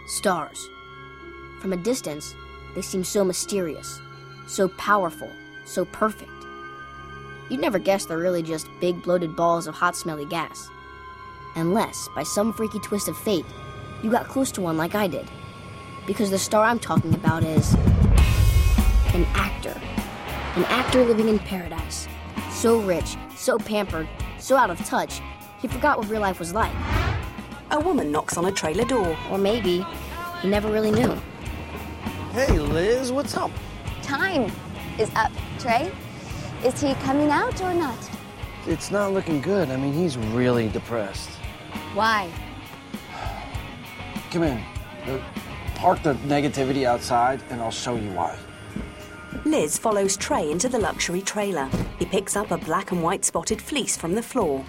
Stars. From a distance, they seem so mysterious, so powerful, so perfect. You'd never guess they're really just big bloated balls of hot smelly gas. Unless, by some freaky twist of fate, you got close to one like I did. Because the star I'm talking about is an actor. An actor living in paradise. So rich, so pampered, so out of touch, he forgot what real life was like. A woman knocks on a trailer door. Or maybe he never really knew. Hey, Liz, what's up? Time is up, Trey. Is he coming out or not? It's not looking good. I mean, he's really depressed. Why? Come in. Park the negativity outside, and I'll show you why. Liz follows Trey into the luxury trailer. He picks up a black and white spotted fleece from the floor.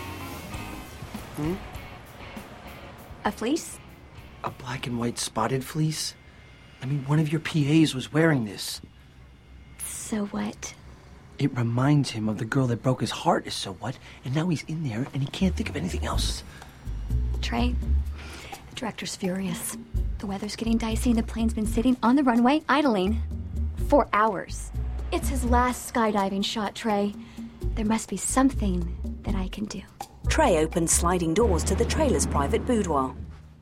A fleece? A black and white spotted fleece? I mean, one of your PAs was wearing this. So what? It reminds him of the girl that broke his heart, is so what? And now he's in there, and he can't think of anything else. Trey, the director's furious. The weather's getting dicey and the plane's been sitting on the runway, idling, for hours. It's his last skydiving shot, Trey. There must be something that I can do. Trey opens sliding doors to the trailer's private boudoir.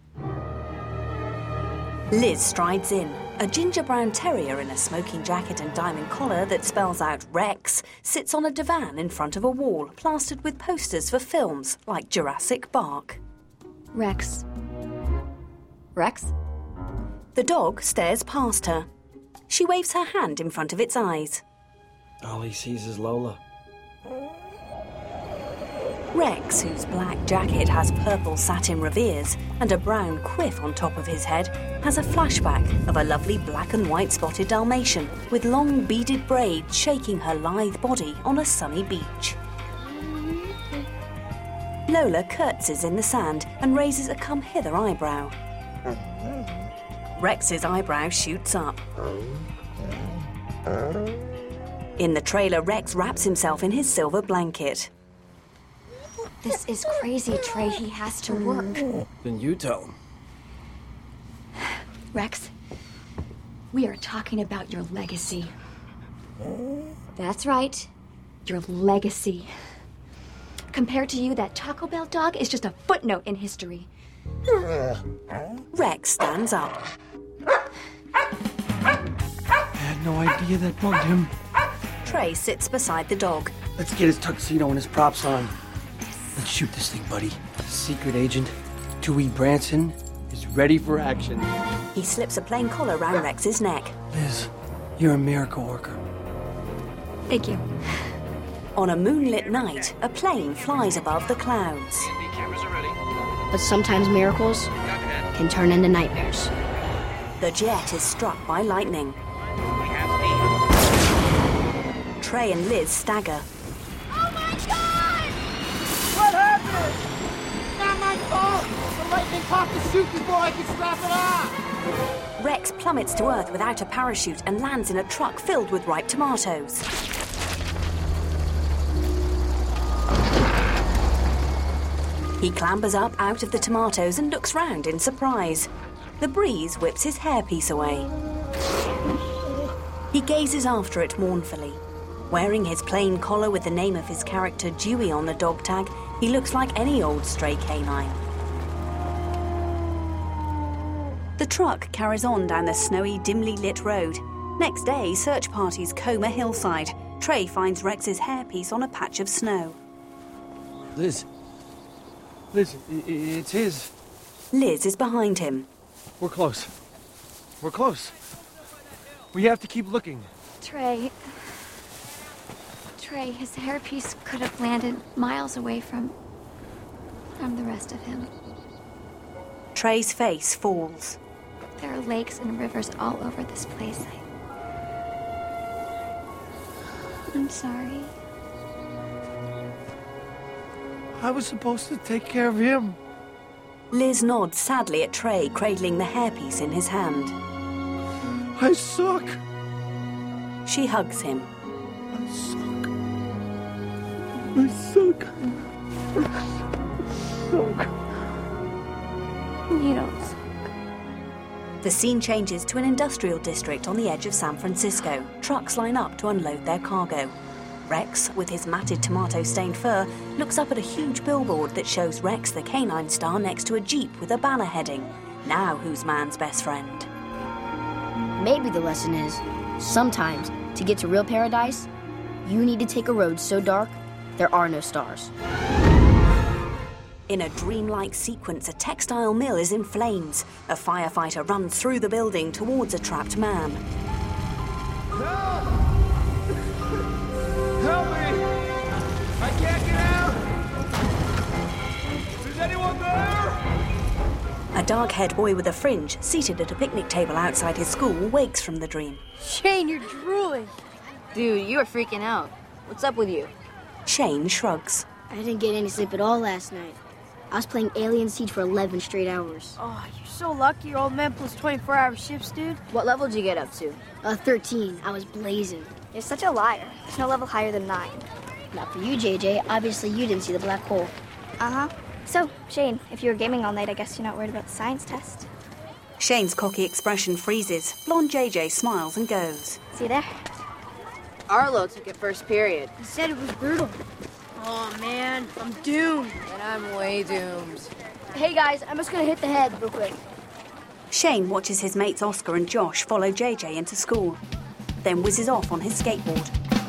Liz strides in. A ginger brown terrier in a smoking jacket and diamond collar that spells out Rex sits on a divan in front of a wall plastered with posters for films like Jurassic Park. Rex. Rex? The dog stares past her. She waves her hand in front of its eyes. All he sees is Lola. Rex, whose black jacket has purple satin revers and a brown quiff on top of his head, has a flashback of a lovely black and white spotted Dalmatian with long beaded braids shaking her lithe body on a sunny beach. Lola curtsies in the sand and raises a come-hither eyebrow. Rex's eyebrow shoots up. In the trailer, Rex wraps himself in his silver blanket. This is crazy, Trey. He has to work. Then you tell him. Rex, we are talking about your legacy. That's right. Your legacy. Compared to you, that Taco Bell dog is just a footnote in history. Rex stands up. I had no idea that bugged him. Trey sits beside the dog. Let's get his tuxedo and his props on. Let's shoot this thing, buddy. Secret agent Dewey Branson is ready for action. He slips a plain collar round Rex's neck. Liz, you're a miracle worker. Thank you. On a moonlit night, a plane flies above the clouds. But sometimes miracles can turn into nightmares. The jet is struck by lightning. Trey and Liz stagger. Oh my God! What happened? It's not my fault! The lightning caught the chute before I could strap it on! Rex plummets to earth without a parachute and lands in a truck filled with ripe tomatoes. He clambers up out of the tomatoes and looks round in surprise. The breeze whips his hairpiece away. He gazes after it mournfully. Wearing his plain collar with the name of his character Dewey on the dog tag, he looks like any old stray canine. The truck carries on down the snowy, dimly lit road. Next day, search parties comb a hillside. Trey finds Rex's hairpiece on a patch of snow. Liz, it's his. Liz is behind him. We're close. We're close. We have to keep looking. Trey, his hairpiece could have landed miles away from the rest of him. Trey's face falls. There are lakes and rivers all over this place. I'm sorry. I was supposed to take care of him. Liz nods sadly at Trey, cradling the hairpiece in his hand. I suck. She hugs him. I suck. I suck. You don't suck. The scene changes to an industrial district on the edge of San Francisco. Trucks line up to unload their cargo. Rex, with his matted tomato-stained fur, looks up at a huge billboard that shows Rex the canine star next to a Jeep with a banner heading, "Now who's man's best friend?" Maybe the lesson is, sometimes, to get to real paradise, you need to take a road so dark, there are no stars. In a dreamlike sequence, a textile mill is in flames. A firefighter runs through the building towards a trapped man. Help! Help me! I can't get out! Is anyone there? A dark-haired boy with a fringe, seated at a picnic table outside his school, wakes from the dream. Shane, you're drooling. Dude, you are freaking out. What's up with you? Shane shrugs. I didn't get any sleep at all last night. I was playing Alien Siege for 11 straight hours. Oh, you're so lucky your old man pulls 24-hour shifts, dude. What level did you get up to? 13. I was blazing. You're such a liar. There's no level higher than 9. Not for you, JJ. Obviously, you didn't see the black hole. Uh-huh. So, Shane, if you were gaming all night, I guess you're not worried about the science test. Shane's cocky expression freezes. Blonde JJ smiles and goes. See you there? Arlo took it first period. He said it was brutal. Oh, man, I'm doomed. And I'm way doomed. Hey, guys, I'm just gonna hit the head real quick. Shane watches his mates Oscar and Josh follow JJ into school, then whizzes off on his skateboard.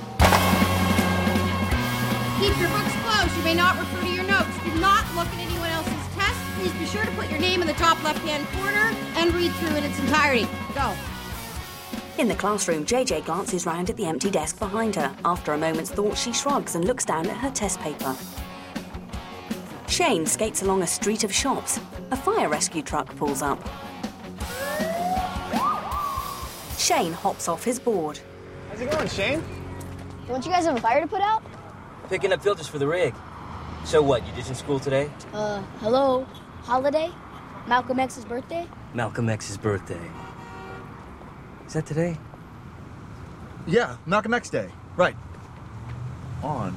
Keep your books closed. You may not refer to your notes. Do not look at anyone else's test. Please be sure to put your name in the top left-hand corner and read through in its entirety. Go. In the classroom, JJ glances round at the empty desk behind her. After a moment's thought, she shrugs and looks down at her test paper. Shane skates along a street of shops. A fire rescue truck pulls up. Shane hops off his board. How's it going, Shane? Don't you guys have a fire to put out? Picking up filters for the rig. So what, you ditching school today? Hello? Holiday? Malcolm X's birthday? Malcolm X's birthday. Is that today? Yeah, Malcolm X Day. Right. On.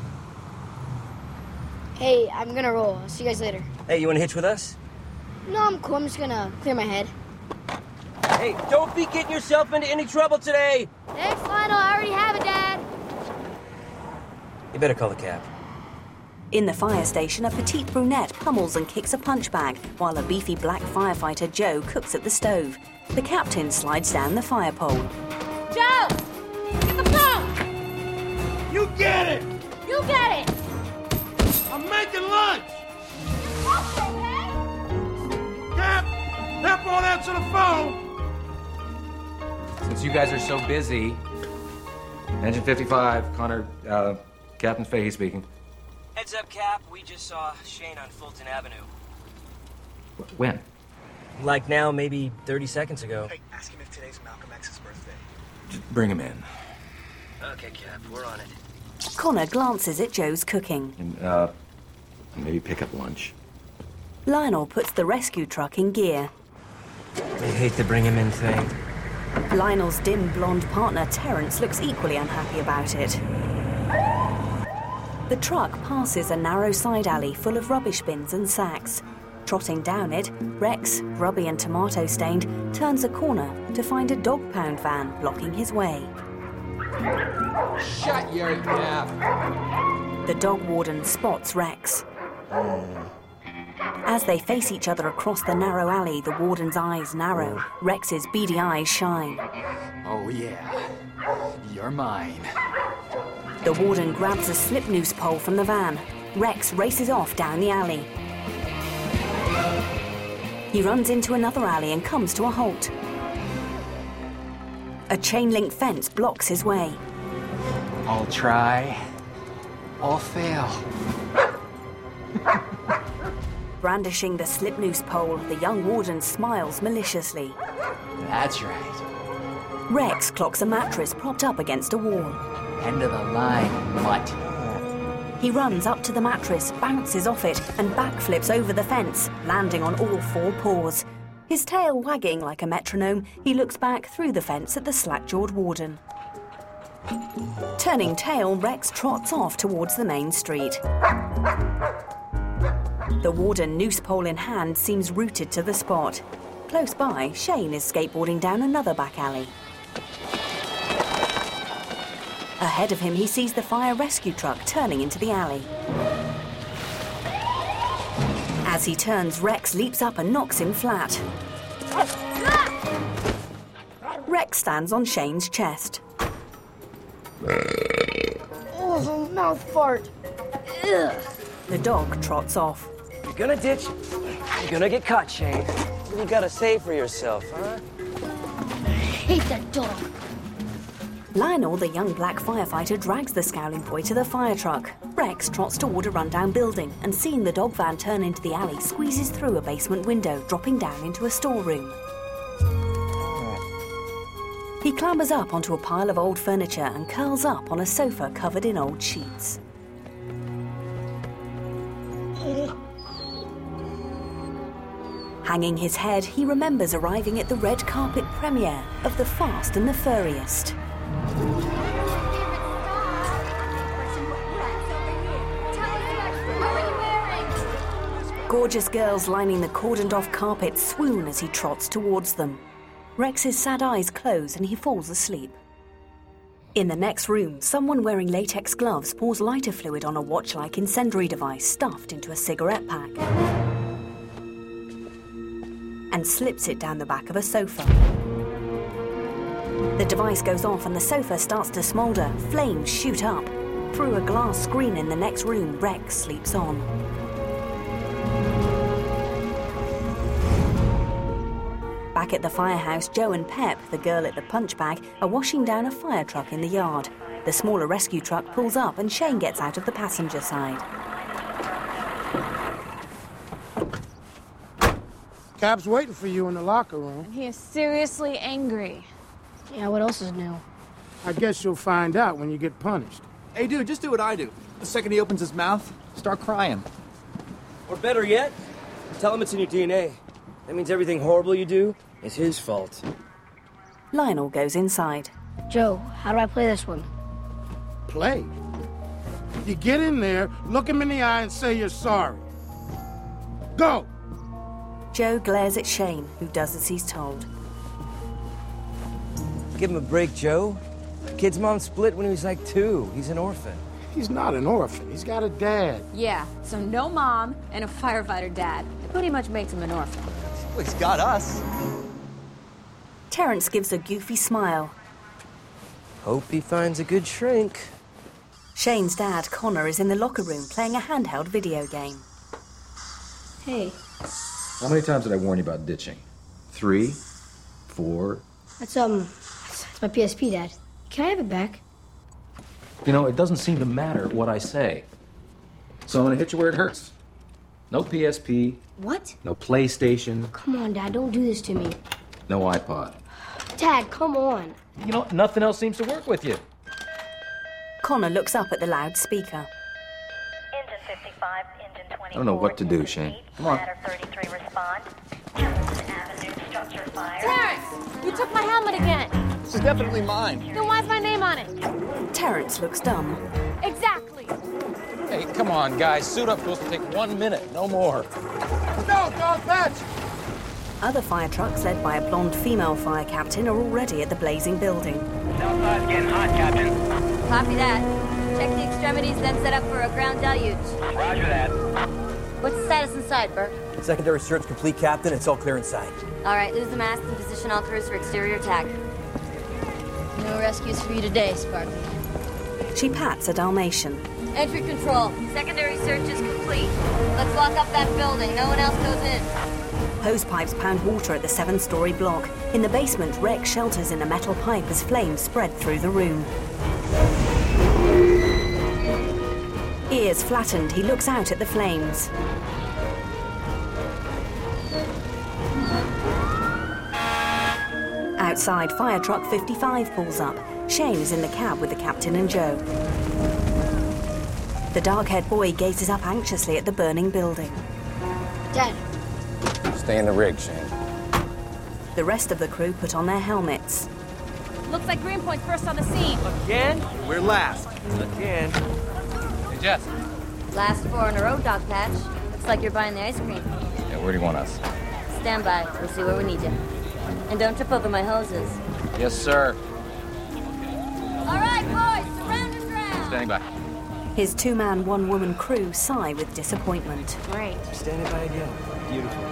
Hey, I'm gonna roll. I'll see you guys later. Hey, you wanna hitch with us? No, I'm cool. I'm just gonna clear my head. Hey, don't be getting yourself into any trouble today! Thanks, Lionel. I already have it, Dad. You better call the cab. In the fire station, a petite brunette pummels and kicks a punch bag, while a beefy black firefighter, Joe, cooks at the stove. The captain slides down the fire pole. Joe! Get the phone! You get it! You get it! I'm making lunch! Okay? Cap! Cap won't answer the phone! Since you guys are so busy, Engine 55, Connor, Captain Fahey speaking. Heads up, Cap. We just saw Shane on Fulton Avenue. When? Like now, maybe 30 seconds ago. Hey, ask him if today's Malcolm X's birthday. Just bring him in. Okay, Cap, we're on it. Connor glances at Joe's cooking. And, maybe pick up lunch. Lionel puts the rescue truck in gear. I hate to bring him in thing. Lionel's dim blonde partner, Terrence, looks equally unhappy about it. The truck passes a narrow side alley full of rubbish bins and sacks. Trotting down it, Rex, grubby and tomato-stained, turns a corner to find a dog pound van blocking his way. Shut your mouth. The dog warden spots Rex. As they face each other across the narrow alley, the warden's eyes narrow. Rex's beady eyes shine. Oh, yeah. You're mine. The warden grabs a slip noose pole from the van. Rex races off down the alley. He runs into another alley and comes to a halt. A chain-link fence blocks his way. I'll try. I'll fail. Brandishing the slip noose pole, the young warden smiles maliciously. That's right. Rex clocks a mattress propped up against a wall. End of the line, mutt. He runs up to the mattress, bounces off it, and backflips over the fence, landing on all four paws. His tail wagging like a metronome, he looks back through the fence at the slack-jawed warden. Turning tail, Rex trots off towards the main street. The warden, noose pole in hand, seems rooted to the spot. Close by, Shane is skateboarding down another back alley. Ahead of him, he sees the fire rescue truck turning into the alley. As he turns, Rex leaps up and knocks him flat. Rex stands on Shane's chest. Oh, mouth fart. Ugh. The dog trots off. You're gonna ditch, you're gonna get caught, Shane. What do you gotta say for yourself, huh? I hate that dog. Lionel, the young black firefighter, drags the scowling boy to the fire truck. Rex trots toward a rundown building and, seeing the dog van turn into the alley, squeezes through a basement window, dropping down into a storeroom. He clambers up onto a pile of old furniture and curls up on a sofa covered in old sheets. Hanging his head, he remembers arriving at the red carpet premiere of The Fast and the Furriest. Gorgeous girls lining the cordoned-off carpet swoon as he trots towards them. Rex's sad eyes close and he falls asleep. In the next room, someone wearing latex gloves pours lighter fluid on a watch-like incendiary device stuffed into a cigarette pack and slips it down the back of a sofa. The device goes off and the sofa starts to smoulder. Flames shoot up. Through a glass screen in the next room, Rex sleeps on. Back at the firehouse, Joe and Pep, the girl at the punch bag, are washing down a fire truck in the yard. The smaller rescue truck pulls up and Shane gets out of the passenger side. Cap's waiting for you in the locker room. He is seriously angry. Yeah, what else is new? I guess you'll find out when you get punished. Hey, dude, just do what I do. The second he opens his mouth, start crying. Or better yet, tell him it's in your DNA. That means everything horrible you do is his fault. Lionel goes inside. Joe, how do I play this one? Play? You get in there, look him in the eye and say you're sorry. Go! Joe glares at Shane, who does as he's told. Give him a break, Joe. The kid's mom split when he was like 2. He's an orphan. He's not an orphan. He's got a dad. Yeah, so no mom and a firefighter dad. It pretty much makes him an orphan. Well, he's got us. Terrence gives a goofy smile. Hope he finds a good shrink. Shane's dad, Connor, is in the locker room playing a handheld video game. Hey. How many times did I warn you about ditching? 3? 4? That's my PSP, Dad. Can I have it back? You know, it doesn't seem to matter what I say. So I'm gonna hit you where it hurts. No PSP. What? No PlayStation. Come on, Dad, don't do this to me. No iPod. Dad, come on. You know, nothing else seems to work with you. Connor looks up at the loudspeaker. Engine 55, engine 24. I don't know what to do, Shane. Come on. Ladder 33, respond. Hamilton Avenue, structure fire. Terrence! You took my helmet again! This is definitely mine. Then why's my name on it? Terrence looks dumb. Exactly! Hey, come on, guys. Suit up supposed to take 1 minute, no more. No, don't touch! Other fire trucks, led by a blonde female fire captain, are already at the blazing building. Outside's getting hot, Captain. Copy that. Check the extremities, then set up for a ground deluge. Roger that. What's the status inside, Bert? Secondary search complete, Captain. It's all clear inside. All right, lose the mast and position all crews for exterior attack. No rescues for you today, Sparky. She pats a Dalmatian. Entry control. Secondary search is complete. Let's lock up that building. No one else goes in. Hose pipes pound water at the 7-story block. In the basement, Rex shelters in a metal pipe as flames spread through the room. Ears flattened, he looks out at the flames. Outside, fire truck 55 pulls up. Shane is in the cab with the captain and Joe. The dark-haired boy gazes up anxiously at the burning building. Dad. Stay in the rig, Shane. The rest of the crew put on their helmets. Looks like Greenpoint's first on the scene. Again? We're last. Again. Hey, Jess. Last 4 in a row, Dog Patch. Looks like you're buying the ice cream. Yeah, where do you want us? stand by. We'll see where we need you. And don't trip over my hoses. Yes, sir. All right, boys, surround us round. Standing by. His two-man, one-woman crew sigh with disappointment. Great. Standing by again. Beautiful.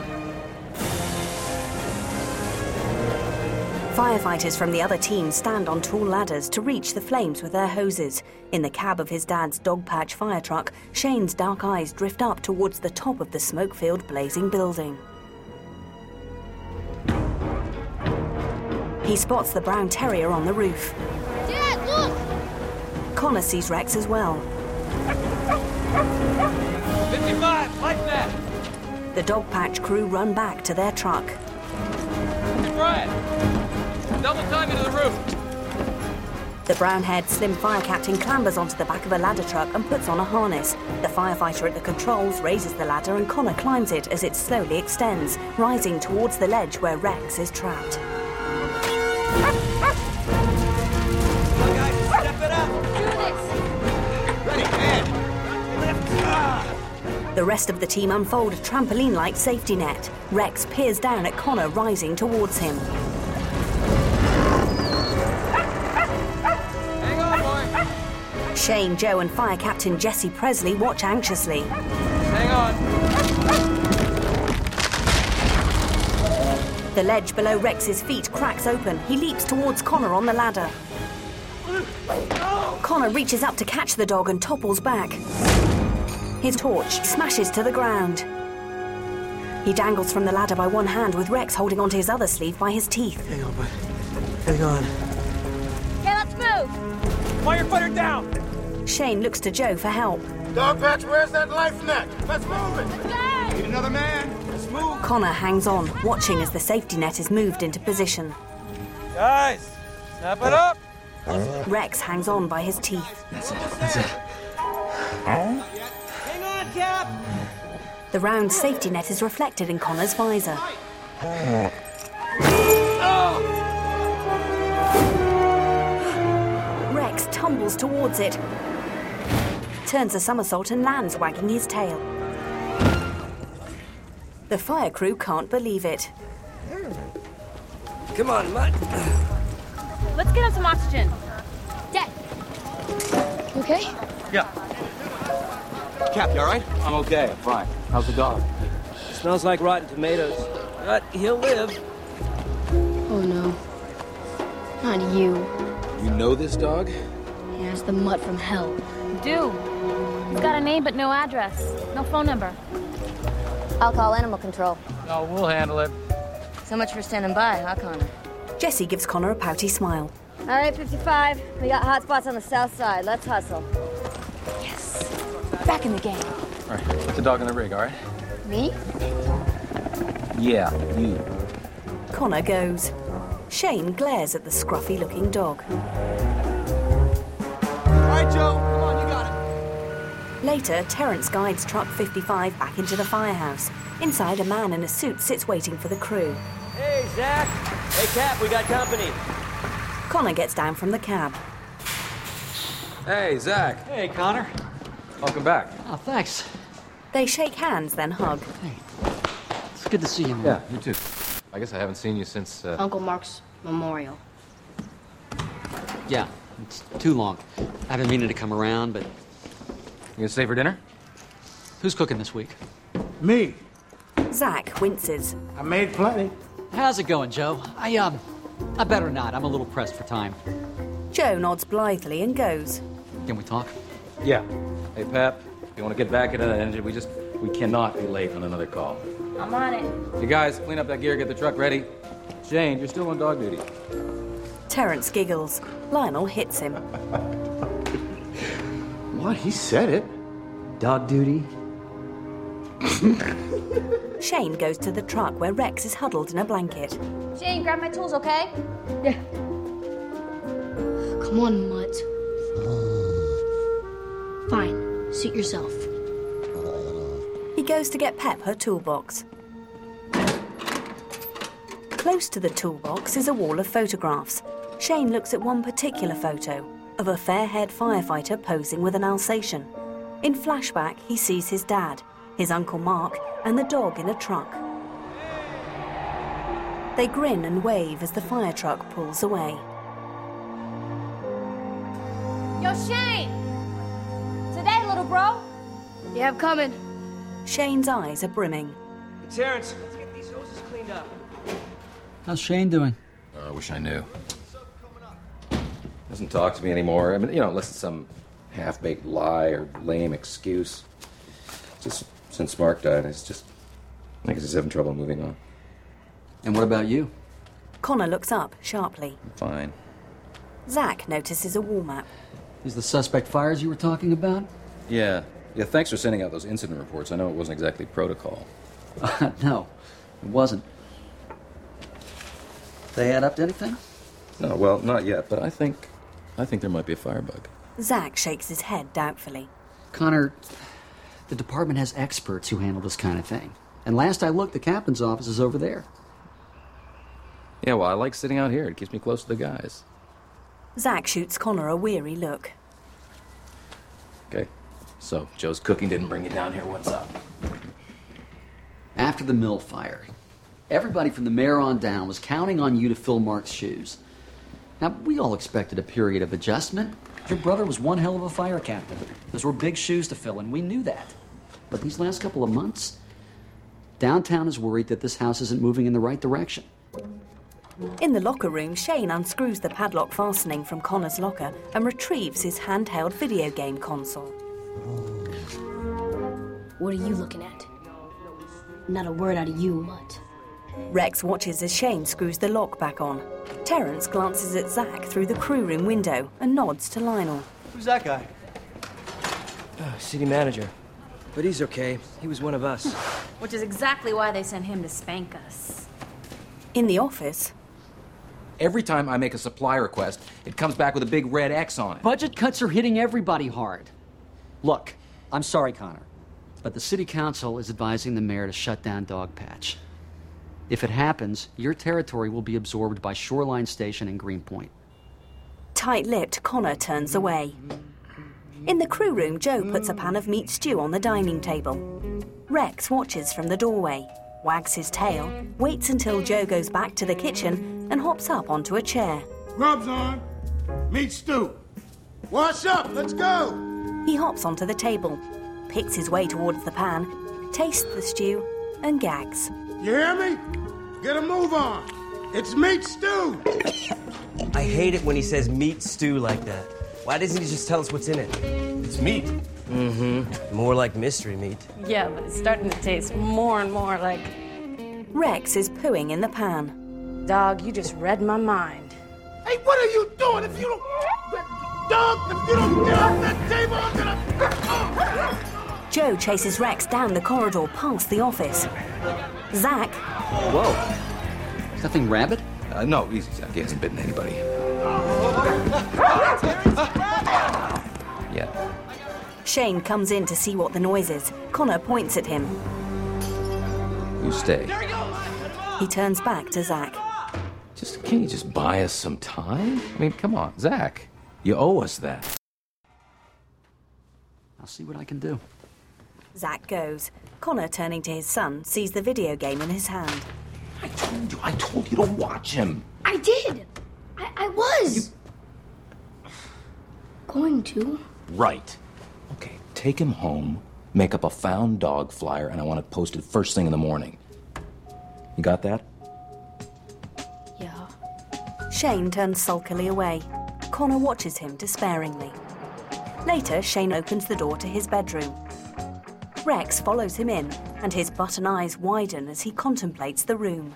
Firefighters from the other team stand on tall ladders to reach the flames with their hoses. In the cab of his dad's Dogpatch fire truck, Shane's dark eyes drift up towards the top of the smoke-filled blazing building. He spots the brown terrier on the roof. Dad, look! Connor sees Rex as well. 55, like that. The Dogpatch crew run back to their truck. Brian, double time into the roof. The brown-haired, slim fire captain clambers onto the back of a ladder truck and puts on a harness. The firefighter at the controls raises the ladder and Connor climbs it as it slowly extends, rising towards the ledge where Rex is trapped. The rest of the team unfold a trampoline-like safety net. Rex peers down at Connor rising towards him. Hang on, boy. Shane, Joe and Fire Captain Jesse Presley watch anxiously. Hang on. The ledge below Rex's feet cracks open. He leaps towards Connor on the ladder. Connor reaches up to catch the dog and topples back. His torch smashes to the ground. He dangles from the ladder by one hand with Rex holding onto his other sleeve by his teeth. Hang on, bud. Hang on. Okay, let's move. Firefighter down! Shane looks to Joe for help. Dogpatch, where's that life net? Let's move it! Need another man? Let's move. Connor hangs on, watching as the safety net is moved into position. Guys, snap it up. Rex hangs on by his teeth. That's it. That's it. Hang on, Cap! The round safety net is reflected in Connor's visor. Rex tumbles towards it, turns a somersault and lands, wagging his tail. The fire crew can't believe it. Come on, Mutt. Let's get him some oxygen. Dad. You okay? Yeah. Cap, you all right? I'm okay. I'm fine. How's the dog? Smells like rotten tomatoes. But he'll live. Oh no. Not you. You know this dog? He has the mutt from hell. Do. He's got a name but no address. No phone number. I'll call animal control. No, we'll handle it. So much for standing by, huh, Connor? Jesse gives Connor a pouty smile. All right, 55. We got hot spots on the south side. Let's hustle. Yes. Back in the game. All right, put the dog in the rig, all right? Me? Yeah, you. Connor goes. Shane glares at the scruffy-looking dog. All right, Joe. Come on, you got it. Later, Terrence guides Truck 55 back into the firehouse. Inside, a man in a suit sits waiting for the crew. Hey, Zach. Hey, Cap, we got company. Connor gets down from the cab. Hey, Zach. Hey, Connor. Welcome back. Oh, thanks. They shake hands, then hug. It's good to see you, man. Yeah, you too. I guess I haven't seen you since, Uncle Mark's memorial. Yeah, it's too long. I've been meaning to come around, but... You gonna stay for dinner? Who's cooking this week? Me. Zach winces. I made plenty. How's it going, Joe? I better not. I'm a little pressed for time. Joe nods blithely and goes. Can we talk? Yeah. Hey, Pep, if you want to get back into the engine, we cannot be late on another call. I'm on it. You guys, clean up that gear, get the truck ready. Shane, you're still on dog duty. Terrence giggles. Lionel hits him. What? He said it. Dog duty? Shane goes to the truck where Rex is huddled in a blanket. Shane, grab my tools, okay? Yeah. Come on, Mutt. Fine. Suit yourself. He goes to get Pep her toolbox. Close to the toolbox is a wall of photographs. Shane looks at one particular photo of a fair-haired firefighter posing with an Alsatian. In flashback, he sees his dad, his Uncle Mark, and the dog in a truck. They grin and wave as the fire truck pulls away. Yo, Shane! Today, little bro? Yeah, I'm coming. Shane's eyes are brimming. Terrence, let's get these hoses cleaned up. How's Shane doing? I wish I knew. Doesn't talk to me anymore. I mean, unless it's some half-baked lie or lame excuse. Just since Mark died, I guess he's having trouble moving on. And what about you? Connor looks up sharply. I'm fine. Zach notices a wall map. These the suspect fires you were talking about? Yeah, thanks for sending out those incident reports. I know it wasn't exactly protocol. No, it wasn't. They add up to anything? No, well, not yet, but I think there might be a firebug. Zach shakes his head doubtfully. Connor, the department has experts who handle this kind of thing. And last I looked, the captain's office is over there. Yeah, well, I like sitting out here. It keeps me close to the guys. Zach shoots Connor a weary look. Okay, so Joe's cooking didn't bring you down here. What's up? After the mill fire, everybody from the mayor on down was counting on you to fill Mark's shoes. Now, we all expected a period of adjustment. Your brother was one hell of a fire captain. Those were big shoes to fill, and we knew that. But these last couple of months, downtown is worried that this house isn't moving in the right direction. In the locker room, Shane unscrews the padlock fastening from Connor's locker and retrieves his handheld video game console. What are you looking at? Not a word out of you, mutt. Rex watches as Shane screws the lock back on. Terrence glances at Zach through the crew room window and nods to Lionel. Who's that guy? City manager. But he's okay. He was one of us. Which is exactly why they sent him to spank us. In the office... Every time I make a supply request, it comes back with a big red X on it. Budget cuts are hitting everybody hard. Look, I'm sorry, Connor, but the city council is advising the mayor to shut down Dogpatch. If it happens, your territory will be absorbed by Shoreline Station and Greenpoint. Tight-lipped, Connor turns away. In the crew room, Joe puts a pan of meat stew on the dining table. Rex watches from the doorway, wags his tail, waits until Joe goes back to the kitchen, and hops up onto a chair. Grub's on. Meat stew. Wash up. Let's go. He hops onto the table, picks his way towards the pan, tastes the stew, and gags. You hear me? Get a move on. It's meat stew. I hate it when he says meat stew like that. Why doesn't he just tell us what's in it? It's meat. Mm-hmm. More like mystery meat. Yeah, but it's starting to taste more and more like... Rex is pooing in the pan. Dog, you just read my mind. Hey, what are you doing? If you don't... Dog, if you don't get off that table, I'm gonna... Joe chases Rex down the corridor past the office. Zach... Whoa. Is that thing rabid? No, he hasn't bitten anybody. Yeah. Shane comes in to see what the noise is. Connor points at him. You stay. He turns back to Zach. Can you just buy us some time? I mean, come on, Zach. You owe us that. I'll see what I can do. Zach goes. Connor, turning to his son, sees the video game in his hand. I told you to watch him. I did. I was. Going to. Right. Okay, take him home, make up a found dog flyer, and I want it posted first thing in the morning. You got that? Yeah. Shane turns sulkily away. Connor watches him despairingly. Later, Shane opens the door to his bedroom. Rex follows him in, and his button eyes widen as he contemplates the room.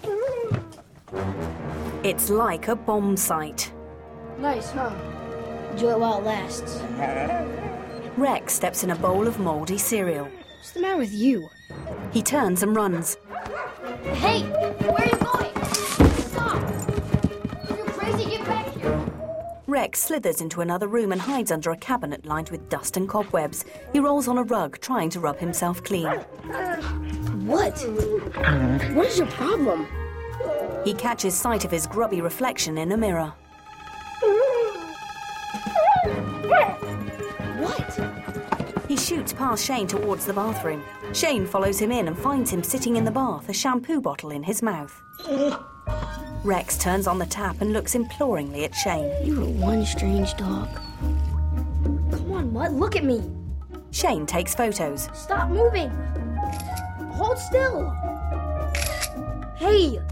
It's like a bomb site. Nice, huh? Enjoy it while it lasts. Rex steps in a bowl of moldy cereal. What's the matter with you? He turns and runs. Hey! Where are you going? Stop! You're crazy, get back here! Rex slithers into another room and hides under a cabinet lined with dust and cobwebs. He rolls on a rug, trying to rub himself clean. What? What is your problem? He catches sight of his grubby reflection in a mirror. What? He shoots past Shane towards the bathroom. Shane follows him in and finds him sitting in the bath, a shampoo bottle in his mouth. Rex turns on the tap and looks imploringly at Shane. You are one strange dog. Come on, Mutt, look at me. Shane takes photos. Stop moving. Hold still. Hey.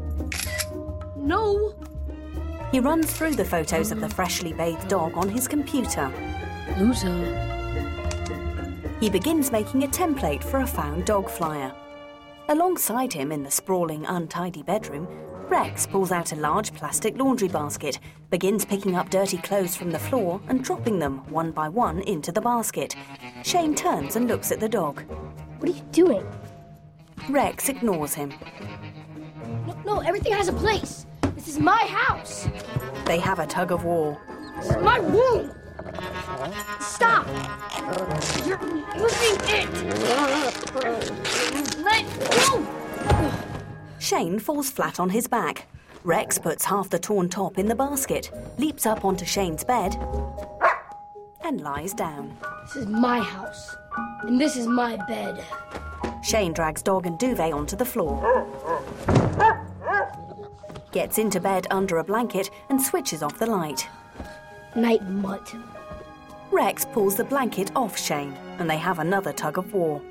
No. He runs through the photos of the freshly bathed dog on his computer. Loser. He begins making a template for a found dog flyer. Alongside him in the sprawling, untidy bedroom, Rex pulls out a large plastic laundry basket, begins picking up dirty clothes from the floor and dropping them one by one into the basket. Shane turns and looks at the dog. What are you doing? Rex ignores him. No, everything has a place. This is my house. They have a tug of war. This is my room. Stop! You're moving it! Let go! Shane falls flat on his back. Rex puts half the torn top in the basket, leaps up onto Shane's bed, and lies down. This is my house, and this is my bed. Shane drags dog and duvet onto the floor, gets into bed under a blanket and switches off the light. Night, Mutt. Rex pulls the blanket off Shane, and they have another tug of war.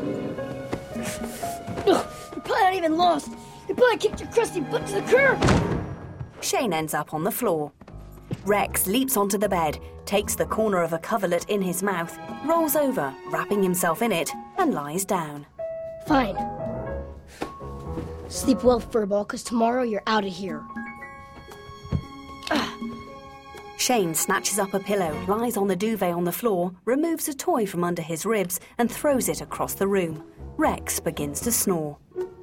You're probably not even lost. You probably kicked your crusty butt to the curb. Shane ends up on the floor. Rex leaps onto the bed, takes the corner of a coverlet in his mouth, rolls over, wrapping himself in it, and lies down. Fine. Sleep well, Furball, because tomorrow you're out of here. Shane snatches up a pillow, lies on the duvet on the floor, removes a toy from under his ribs, and throws it across the room. Rex begins to snore.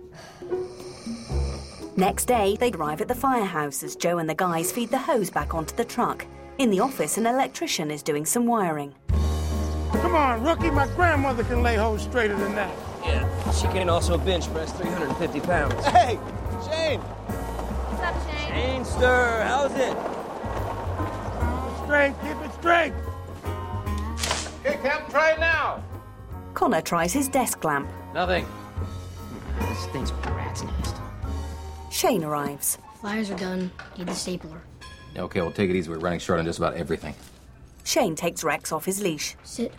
Next day, they arrive at the firehouse as Joe and the guys feed the hose back onto the truck. In the office, an electrician is doing some wiring. Come on, rookie, my grandmother can lay hose straighter than that. Yeah, she can also bench press 350 pounds. Hey, Shane! What's up, Shane? Stir, how's it? Straight, keep it straight. Okay, Captain, try it now. Connor tries his desk lamp. Nothing. This thing's a rat's nest. Shane arrives. Flyers are done. Need the stapler. Okay, well, take it easy. We're running short on just about everything. Shane takes Rex off his leash. Sit.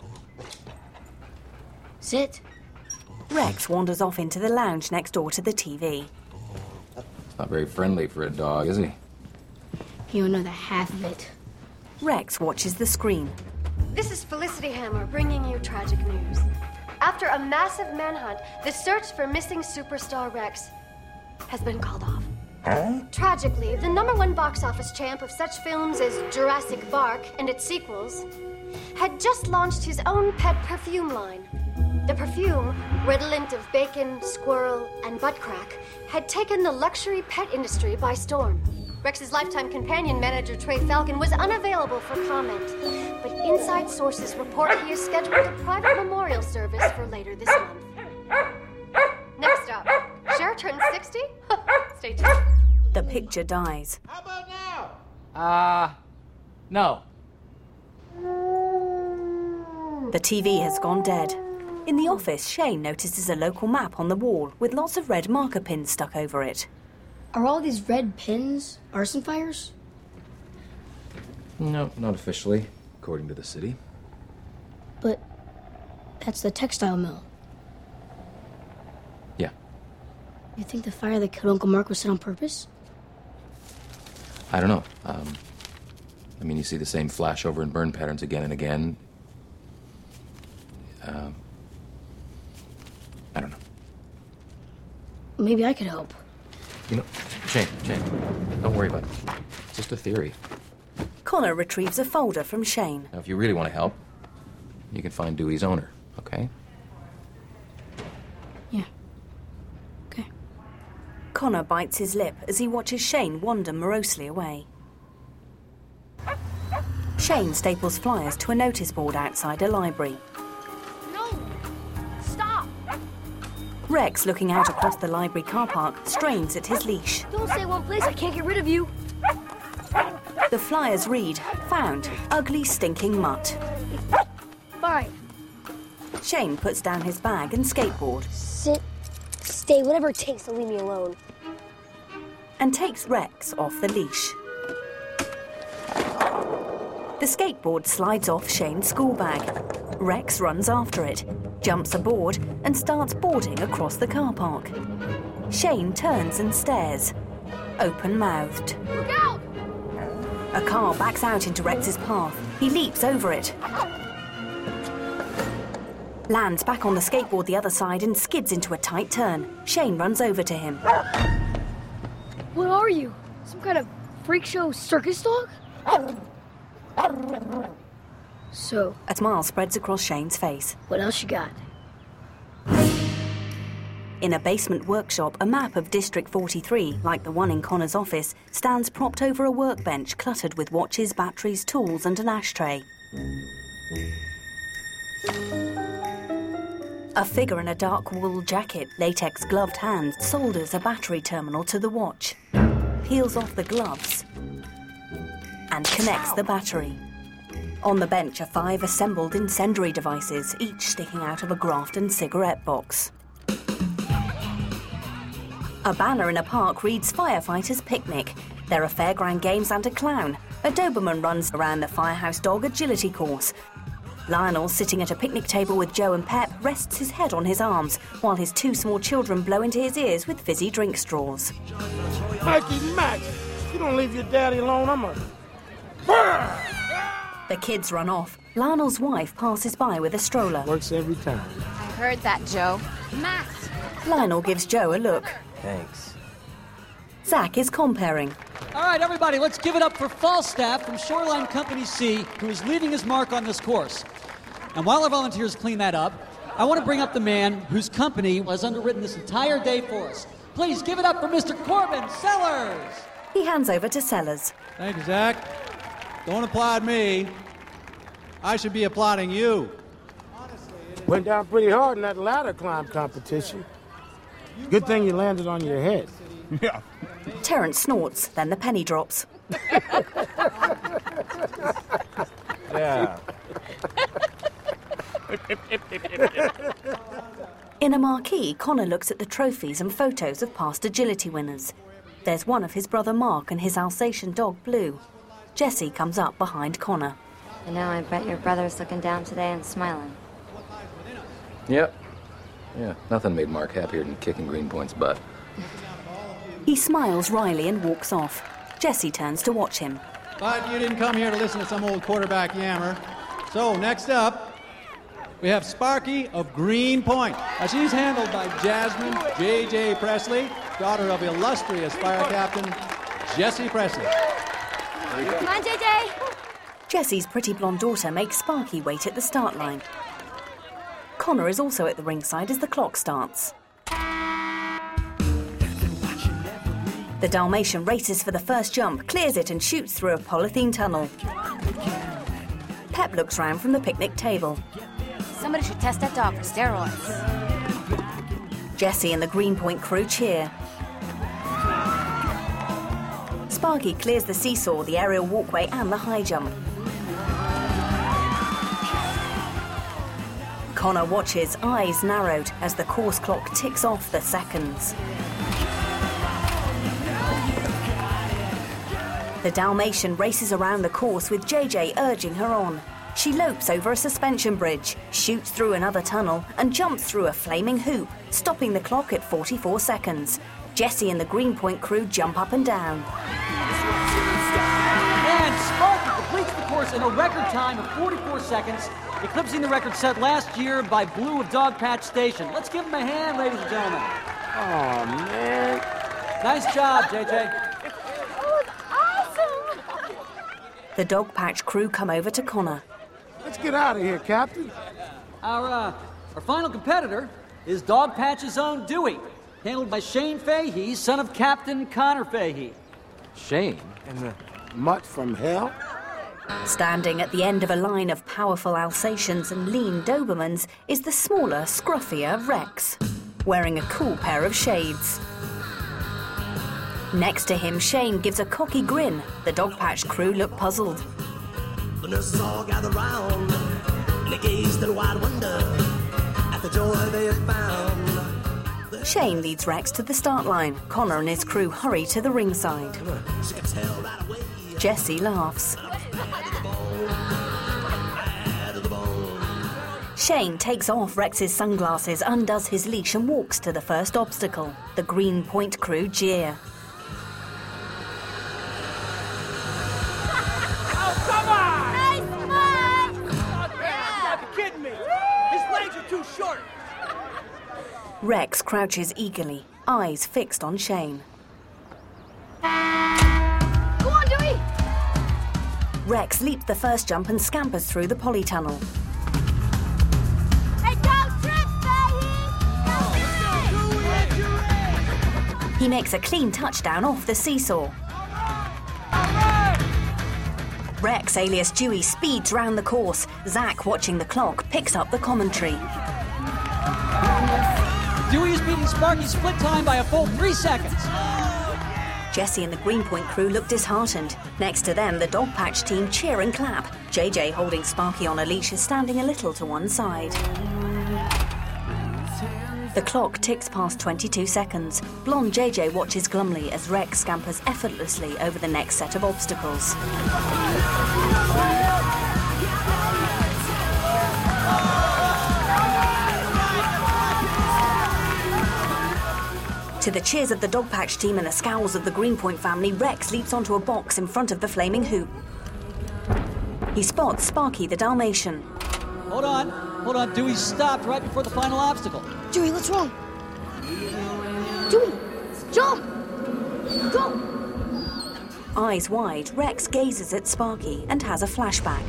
Sit. Rex wanders off into the lounge next door to the TV. It's not very friendly for a dog, is he? You don't know the half of it. Rex watches the screen. This is Felicity Hammer bringing you tragic news. After a massive manhunt, the search for missing superstar Rex has been called off. Tragically, the #1 box office champ of such films as Jurassic Bark and its sequels had just launched his own pet perfume line. The perfume, redolent of bacon, squirrel, and butt crack, had taken the luxury pet industry by storm. Rex's lifetime companion manager, Trey Falcon, was unavailable for comment, but inside sources report he has scheduled a private memorial service for later this month. Next up, Cher turns 60? Stay tuned. The picture dies. How about now? No. The TV has gone dead. In the office, Shane notices a local map on the wall with lots of red marker pins stuck over it. Are all these red pins arson fires? No, not officially, according to the city. But that's the textile mill. Yeah. You think the fire that killed Uncle Mark was set on purpose? I don't know. I mean, you see the same flashover and burn patterns again and again. I don't know. Maybe I could help. You know, Shane, don't worry about it. It's just a theory. Connor retrieves a folder from Shane. Now, if you really want to help, you can find Dewey's owner, okay? Yeah. Okay. Connor bites his lip as he watches Shane wander morosely away. Shane staples flyers to a notice board outside a library. No! Stop! Rex, looking out across the library car park, strains at his leash. Don't stay one place, I can't get rid of you. The flyers read, "Found, ugly stinking mutt." Fine. Shane puts down his bag and skateboard. Sit, stay, whatever it takes to leave me alone. And takes Rex off the leash. The skateboard slides off Shane's school bag. Rex runs after it, jumps aboard, and starts boarding across the car park. Shane turns and stares, open-mouthed. Look out! A car backs out into Rex's path. He leaps over it, lands back on the skateboard the other side and skids into a tight turn. Shane runs over to him. What are you? Some kind of freak show circus dog? So, a smile spreads across Shane's face. What else you got? In a basement workshop, a map of District 43, like the one in Connor's office, stands propped over a workbench cluttered with watches, batteries, tools, and an ashtray. A figure in a dark wool jacket, latex gloved hands, solders a battery terminal to the watch, peels off the gloves, and connects the battery. On the bench are 5 assembled incendiary devices, each sticking out of a Grafton cigarette box. A banner in a park reads Firefighters Picnic. There are fairground games and a clown. A Doberman runs around the Firehouse Dog agility course. Lionel, sitting at a picnic table with Joe and Pep, rests his head on his arms, while his 2 small children blow into his ears with fizzy drink straws. Mikey Max, you don't leave your daddy alone, I'm a... The kids run off. Lionel's wife passes by with a stroller. Works every time. I heard that, Joe. Max! Lionel gives Joe a look. Thanks. Zach is comparing. All right, everybody, let's give it up for Falstaff from Shoreline Company C, who is leaving his mark on this course. And while our volunteers clean that up, I want to bring up the man whose company was underwritten this entire day for us. Please give it up for Mr. Corbin Sellers. He hands over to Sellers. Thank you, Zach. Don't applaud me. I should be applauding you. Went down pretty hard in that ladder climb competition. Good thing you landed on your head. Yeah. Terrence snorts, then the penny drops. Yeah. In a marquee, Connor looks at the trophies and photos of past agility winners. There's one of his brother Mark and his Alsatian dog, Blue. Jesse comes up behind Connor. I know, I bet your brother's looking down today and smiling. Yep. Yeah, nothing made Mark happier than kicking Greenpoint's butt. He smiles wryly and walks off. Jesse turns to watch him. But you didn't come here to listen to some old quarterback yammer. So, next up, we have Sparky of Greenpoint. Now, she's handled by Jasmine J.J. Presley, daughter of illustrious fire captain Jesse Presley. Come on, JJ! Jesse's pretty blonde daughter makes Sparky wait at the start line. Connor is also at the ringside as the clock starts. The Dalmatian races for the first jump, clears it and shoots through a polythene tunnel. Pep looks round from the picnic table. Somebody should test that dog for steroids. Jesse and the Greenpoint crew cheer. Sparky clears the seesaw, the aerial walkway and the high jump. Connor watches, eyes narrowed, as the course clock ticks off the seconds. The Dalmatian races around the course with JJ urging her on. She lopes over a suspension bridge, shoots through another tunnel, and jumps through a flaming hoop, stopping the clock at 44 seconds. Jesse and the Greenpoint crew jump up and down. And Sparky completes the course in a record time of 44 seconds, eclipsing the record set last year by Blue of Dogpatch Station. Let's give him a hand, ladies and gentlemen. Oh, man. Nice job, JJ. The Dogpatch crew come over to Connor. Let's get out of here, Captain. Our final competitor is Dogpatch's own Dewey, handled by Shane Fahey, son of Captain Connor Fahey. Shane? And the mutt from hell? Standing at the end of a line of powerful Alsatians and lean Dobermans is the smaller, scruffier Rex, wearing a cool pair of shades. Next to him, Shane gives a cocky grin. The Dogpatch crew look puzzled. The nurses all gather round, and they gazed in wide wonder at the door they have found. Shane leads Rex to the start line. Connor and his crew hurry to the ringside. Jesse laughs. Shane takes off Rex's sunglasses, undoes his leash and walks to the first obstacle. The Green Point crew jeer. Oh, come on! Nice one! You gotta be kidding me! His legs are too short! Rex crouches eagerly, eyes fixed on Shane. Go on, Dewey! Rex leaps the first jump and scampers through the polytunnel. Hey, go Trips, baby! He makes a clean touchdown off the seesaw. Rex, alias Dewey, speeds round the course. Zach, watching the clock, picks up the commentary. Dewey is beating Sparky's split time by a full 3 seconds. Jesse and the Greenpoint crew look disheartened. Next to them, the Dog Patch team cheer and clap. JJ, holding Sparky on a leash, is standing a little to one side. The clock ticks past 22 seconds. Blonde JJ watches glumly as Rex scampers effortlessly over the next set of obstacles. To the cheers of the Dog Patch team and the scowls of the Greenpoint family, Rex leaps onto a box in front of the flaming hoop. He spots Sparky the Dalmatian. Hold on. Dewey stopped right before the final obstacle. Dewey, what's wrong? Dewey, jump! Go! Eyes wide, Rex gazes at Sparky and has a flashback.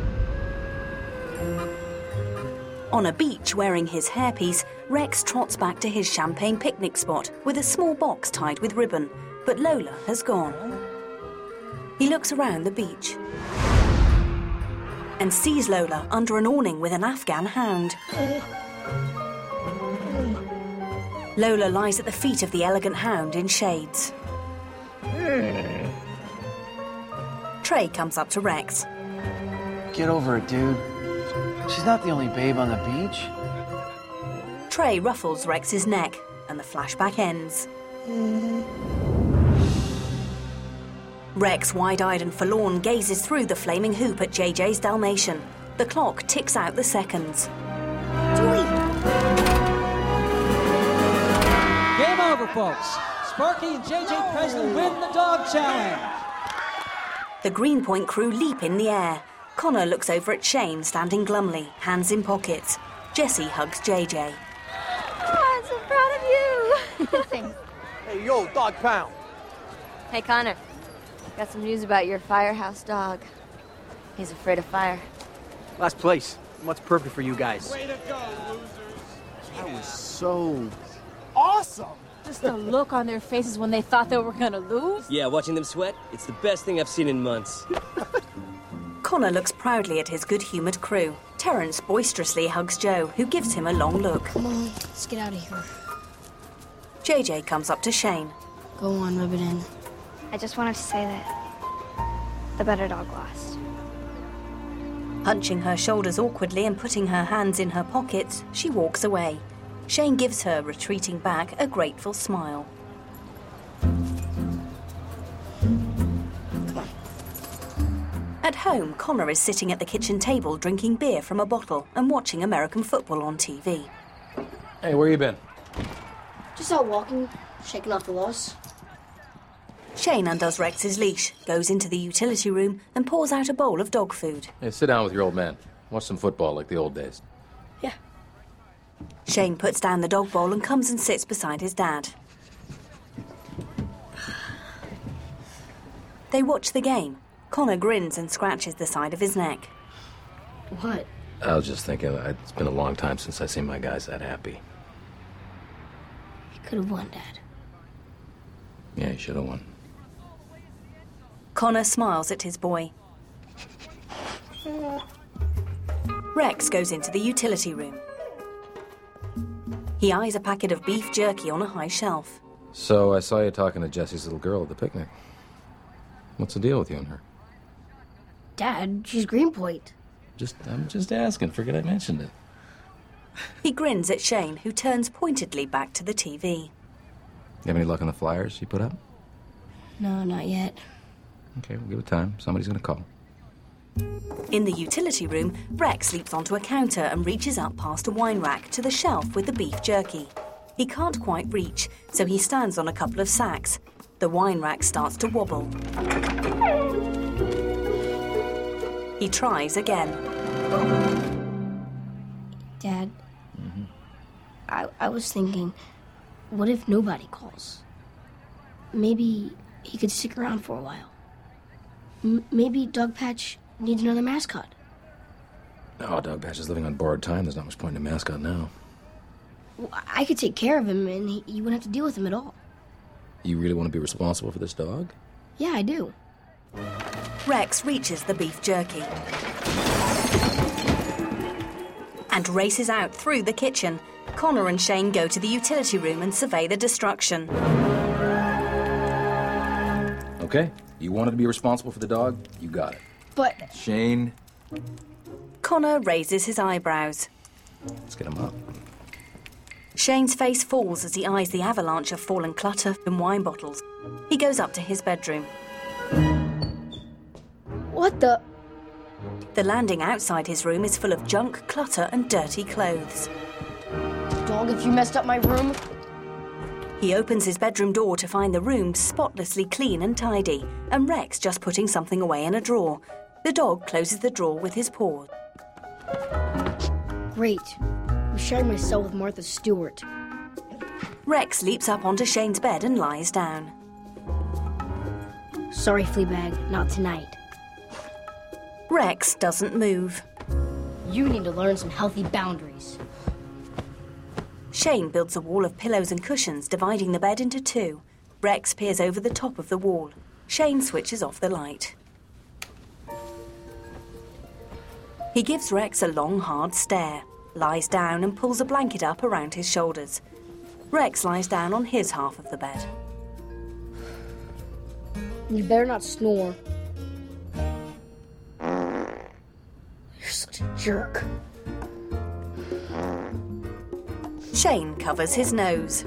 On a beach, wearing his hairpiece, Rex trots back to his champagne picnic spot with a small box tied with ribbon, but Lola has gone. He looks around the beach and sees Lola under an awning with an Afghan hound. Lola lies at the feet of the elegant hound in shades. Trey comes up to Rex. Get over it, dude. She's not the only babe on the beach. Trey ruffles Rex's neck, and the flashback ends. Rex, wide-eyed and forlorn, gazes through the flaming hoop at JJ's Dalmatian. The clock ticks out the seconds. Dewey! Game over, folks. Sparky and JJ Presley win the dog challenge. The Greenpoint crew leap in the air. Connor looks over at Shane, standing glumly, hands in pockets. Jesse hugs JJ. Oh, I'm so proud of you. Thanks. Hey, yo, Dog Pound. Hey, Connor. Got some news about your firehouse dog. He's afraid of fire. Last place. What's perfect for you guys? Way to go, losers. That was so Awesome. Just the look on their faces when they thought they were gonna lose. Yeah, watching them sweat, it's the best thing I've seen in months. Connor looks proudly at his good-humoured crew. Terrence boisterously hugs Joe, who gives him a long look. Come on, let's get out of here. JJ comes up to Shane. Go on, rub it in. I just wanted to say that the better dog lost. Hunching her shoulders awkwardly and putting her hands in her pockets, she walks away. Shane gives her, retreating back, a grateful smile. At home, Connor is sitting at the kitchen table drinking beer from a bottle and watching American football on TV. Hey, where you been? Just out walking, shaking off the loss. Shane undoes Rex's leash, goes into the utility room and pours out a bowl of dog food. Hey, sit down with your old man. Watch some football like the old days. Yeah. Shane puts down the dog bowl and comes and sits beside his dad. They watch the game. Connor grins and scratches the side of his neck. What? I was just thinking, it's been a long time since I've seen my guys that happy. You could have won, Dad. Yeah, you should have won. Connor smiles at his boy. Rex goes into the utility room. He eyes a packet of beef jerky on a high shelf. So I saw you talking to Jesse's little girl at the picnic. What's the deal with you and her? Dad, she's Greenpoint. I'm just asking. Forget I mentioned it. He grins at Shane, who turns pointedly back to the TV. You have any luck on the flyers you put up? No, not yet. Okay, we'll give it time. Somebody's gonna call. In the utility room, Rex leaps onto a counter and reaches up past a wine rack to the shelf with the beef jerky. He can't quite reach, so he stands on a couple of sacks. The wine rack starts to wobble. He tries again. Dad, I was thinking, what if nobody calls? Maybe he could stick around for a while. Maybe Dogpatch needs another mascot. Oh, Dogpatch is living on borrowed time. There's not much point in a mascot now. Well, I could take care of him, and he wouldn't have to deal with him at all. You really want to be responsible for this dog? Yeah, I do. Rex reaches the beef jerky and races out through the kitchen. Connor and Shane go to the utility room and survey the destruction. Okay, you wanted to be responsible for the dog? You got it. But... Shane. Connor raises his eyebrows. Let's get him up. Shane's face falls as he eyes the avalanche of fallen clutter and wine bottles. He goes up to his bedroom. What the... The landing outside his room is full of junk, clutter, and dirty clothes. Dog, if you messed up my room... He opens his bedroom door to find the room spotlessly clean and tidy, and Rex just putting something away in a drawer. The dog closes the drawer with his paw. Great. I'm sharing my cell with Martha Stewart. Rex leaps up onto Shane's bed and lies down. Sorry, Fleabag, not tonight. Rex doesn't move. You need to learn some healthy boundaries. Shane builds a wall of pillows and cushions, dividing the bed into two. Rex peers over the top of the wall. Shane switches off the light. He gives Rex a long, hard stare, lies down and pulls a blanket up around his shoulders. Rex lies down on his half of the bed. You better not snore. You're such a jerk. Shane covers his nose.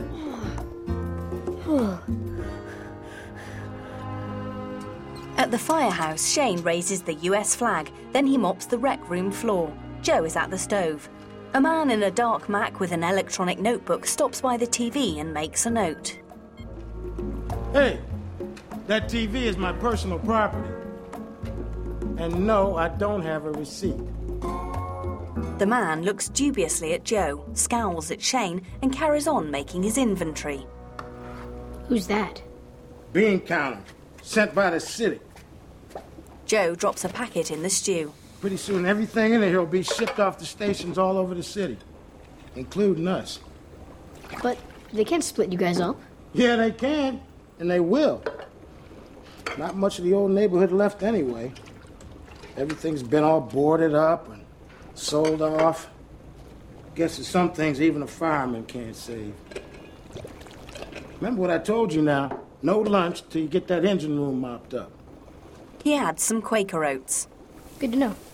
At the firehouse, Shane raises the US flag, then he mops the rec room floor. Joe is at the stove. A man in a dark Mac with an electronic notebook stops by the TV and makes a note. Hey, that TV is my personal property. And no, I don't have a receipt. The man looks dubiously at Joe, scowls at Shane, and carries on making his inventory. Who's that? Bean counter, sent by the city. Joe drops a packet in the stew. Pretty soon everything in here will be shipped off to stations all over the city, including us. But they can't split you guys up. Yeah, they can, and they will. Not much of the old neighborhood left anyway. Everything's been all boarded up and sold off. Guess there's some things even a fireman can't save. Remember what I told you now. No lunch till you get that engine room mopped up. He adds some Quaker oats. Good to know.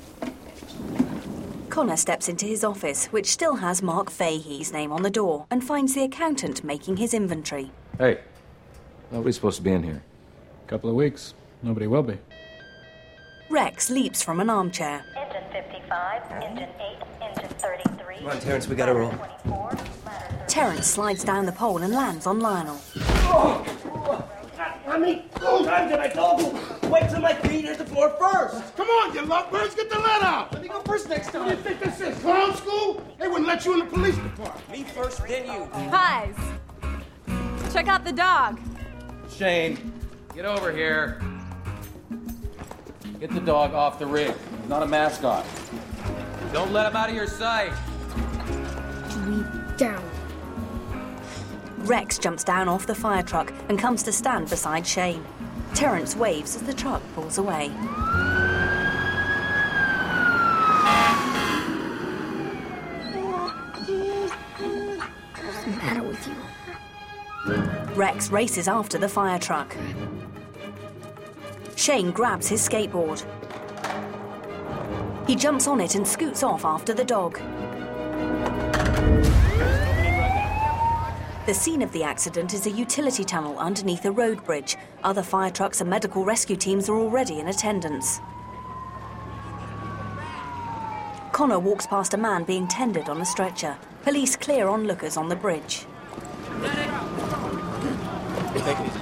Connor steps into his office, which still has Mark Fahey's name on the door, and finds the accountant making his inventory. Hey, nobody's supposed to be in here. Couple of weeks. Nobody will be. Rex leaps from an armchair. Engine 55, engine 8, engine 33. Come on, Terrence, we gotta roll. Terrence slides down the pole and lands on Lionel. How many times did I told you? Wait till my feet hit the floor first. Come on, you lovebirds, get the lead out. Let me go first next time. What do you think this is, clown school? They wouldn't let you in the police department. Me first, then you. Pies. Check out the dog. Shane, get over here. Get the dog off the rig. He's not a mascot. Don't let him out of your sight. Leap down. Rex jumps down off the fire truck and comes to stand beside Shane. Terrence waves as the truck pulls away. What's the matter with you? Rex races after the fire truck. Shane grabs his skateboard. He jumps on it and scoots off after the dog. The scene of the accident is a utility tunnel underneath a road bridge. Other fire trucks and medical rescue teams are already in attendance. Connor walks past a man being tended on a stretcher. Police clear onlookers on the bridge. Take it easy.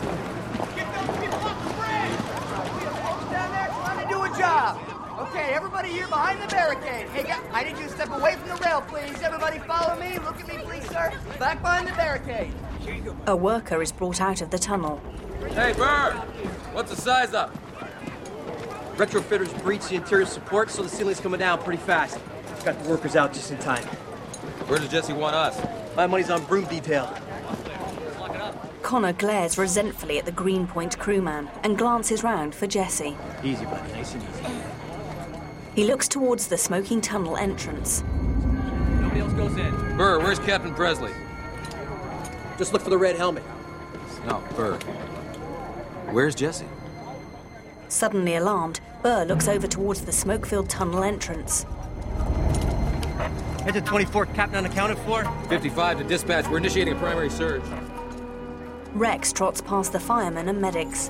Do a job. Okay, everybody here behind the barricade. Hey, I need you to step away from the rail, please. Everybody follow me. Look at me, please, sir. Back behind the barricade. A worker is brought out of the tunnel. Hey, Burr! What's the size up? Retrofitters breached the interior support, so the ceiling's coming down pretty fast. Got the workers out just in time. Where does Jesse want us? My money's on broom detail. Connor glares resentfully at the Greenpoint crewman and glances round for Jesse. Easy, buddy. Nice and easy. He looks towards the smoking tunnel entrance. Nobody else goes in. Burr, where's Captain Presley? Just look for the red helmet. No, Burr. Where's Jesse? Suddenly alarmed, Burr looks over towards the smoke-filled tunnel entrance. Engine 24, captain unaccounted for. 55 to dispatch. We're initiating a primary surge. Rex trots past the firemen and medics.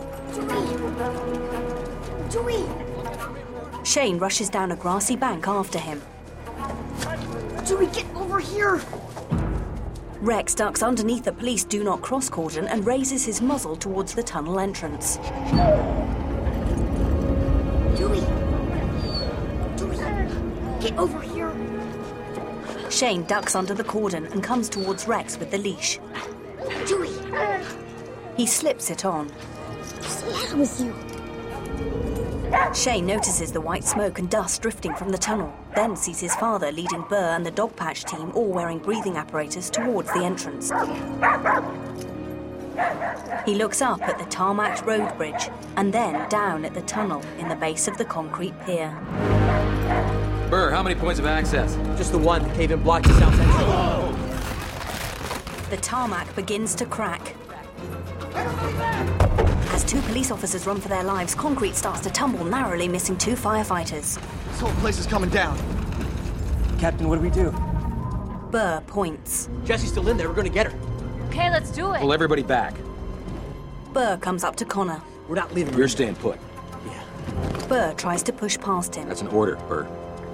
Dewey! Shane rushes down a grassy bank after him. Dewey, get over here! Rex ducks underneath the police do not cross cordon and raises his muzzle towards the tunnel entrance. Dewey! Dewey! Get over here! Shane ducks under the cordon and comes towards Rex with the leash. Dewey! He slips it on. What's the matter with you? Shane notices the white smoke and dust drifting from the tunnel, then sees his father leading Burr and the dog patch team, all wearing breathing apparatus, towards the entrance. He looks up at the tarmacked road bridge and then down at the tunnel in the base of the concrete pier. Burr, how many points of access? Just the one. The cave-in blocked the south entrance. The tarmac begins to crack. As two police officers run for their lives, concrete starts to tumble, narrowly missing two firefighters. This whole place is coming down. Captain, what do we do? Burr points. Jesse's still in there. We're gonna get her. Okay, let's do it. Pull everybody back. Burr comes up to Connor. We're not leaving. You're staying put. Yeah. Burr tries to push past him. That's an order, Burr.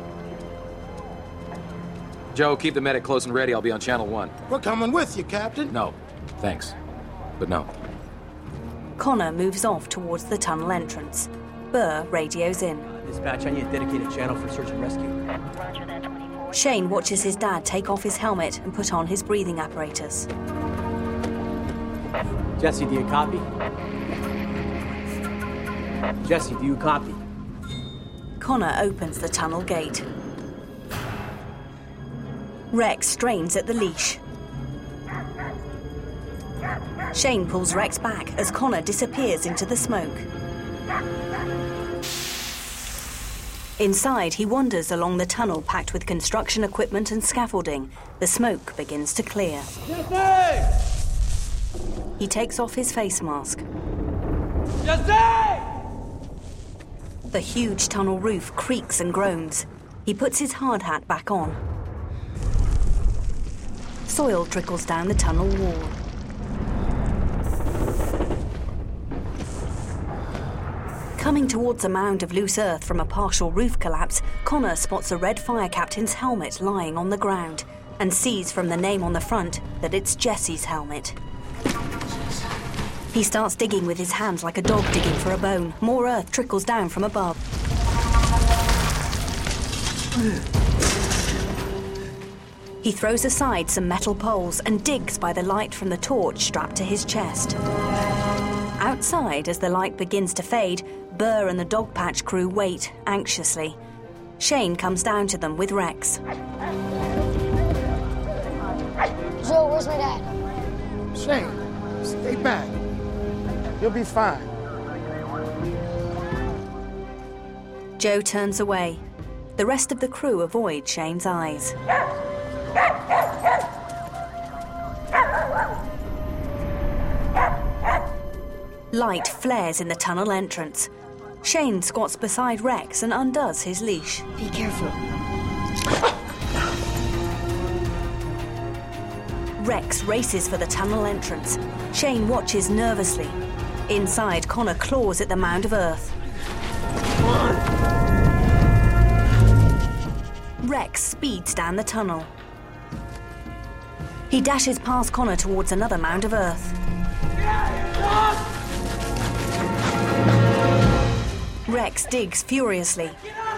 Joe, keep the medic close and ready. I'll be on channel 1. We're coming with you, Captain. No, thanks. But no. Connor moves off towards the tunnel entrance. Burr radios in. Dispatch, I need a dedicated channel for search and rescue. Shane watches his dad take off his helmet and put on his breathing apparatus. Jesse, do you copy? Jesse, do you copy? Connor opens the tunnel gate. Rex strains at the leash. Shane pulls Rex back as Connor disappears into the smoke. Inside, he wanders along the tunnel packed with construction equipment and scaffolding. The smoke begins to clear. Jesse! He takes off his face mask. Jesse! The huge tunnel roof creaks and groans. He puts his hard hat back on. Soil trickles down the tunnel wall. Coming towards a mound of loose earth from a partial roof collapse, Connor spots a red fire captain's helmet lying on the ground and sees from the name on the front that it's Jesse's helmet. He starts digging with his hands like a dog digging for a bone. More earth trickles down from above. He throws aside some metal poles and digs by the light from the torch strapped to his chest. Outside, as the light begins to fade, Burr and the dog patch crew wait anxiously. Shane comes down to them with Rex. Joe, where's my dad? Shane, stay back. You'll be fine. Joe turns away. The rest of the crew avoid Shane's eyes. Light flares in the tunnel entrance. Shane squats beside Rex and undoes his leash. Be careful. Rex races for the tunnel entrance. Shane watches nervously. Inside, Connor claws at the mound of earth. Rex speeds down the tunnel. He dashes past Connor towards another mound of earth. Rex digs furiously.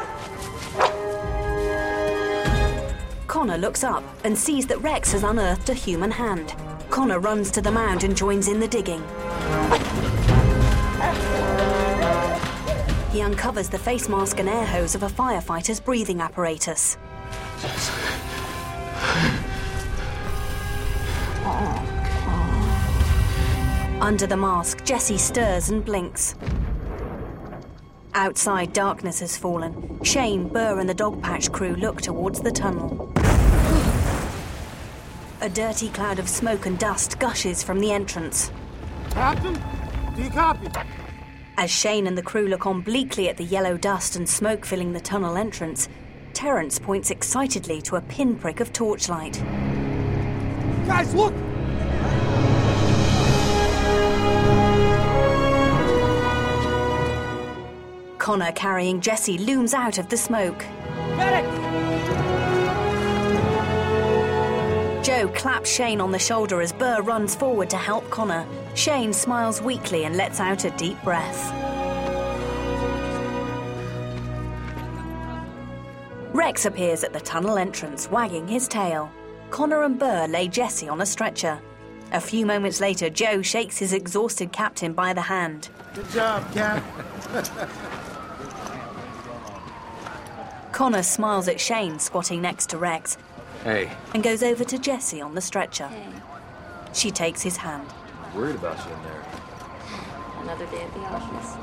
Connor looks up and sees that Rex has unearthed a human hand. Connor runs to the mound and joins in the digging. He uncovers the face mask and air hose of a firefighter's breathing apparatus. Under the mask, Jesse stirs and blinks. Outside, darkness has fallen. Shane, Burr and the Dogpatch crew look towards the tunnel. A dirty cloud of smoke and dust gushes from the entrance. Captain, do you copy? As Shane and the crew look on bleakly at the yellow dust and smoke filling the tunnel entrance, Terrence points excitedly to a pinprick of torchlight. Guys, look! Connor, carrying Jesse, looms out of the smoke. Medic! Joe claps Shane on the shoulder as Burr runs forward to help Connor. Shane smiles weakly and lets out a deep breath. Rex appears at the tunnel entrance, wagging his tail. Connor and Burr lay Jesse on a stretcher. A few moments later, Joe shakes his exhausted captain by the hand. Good job, Cap. Connor smiles at Shane, squatting next to Rex. Hey. And goes over to Jessie on the stretcher. Hey. She takes his hand. Worried about you in there. Another day at the office.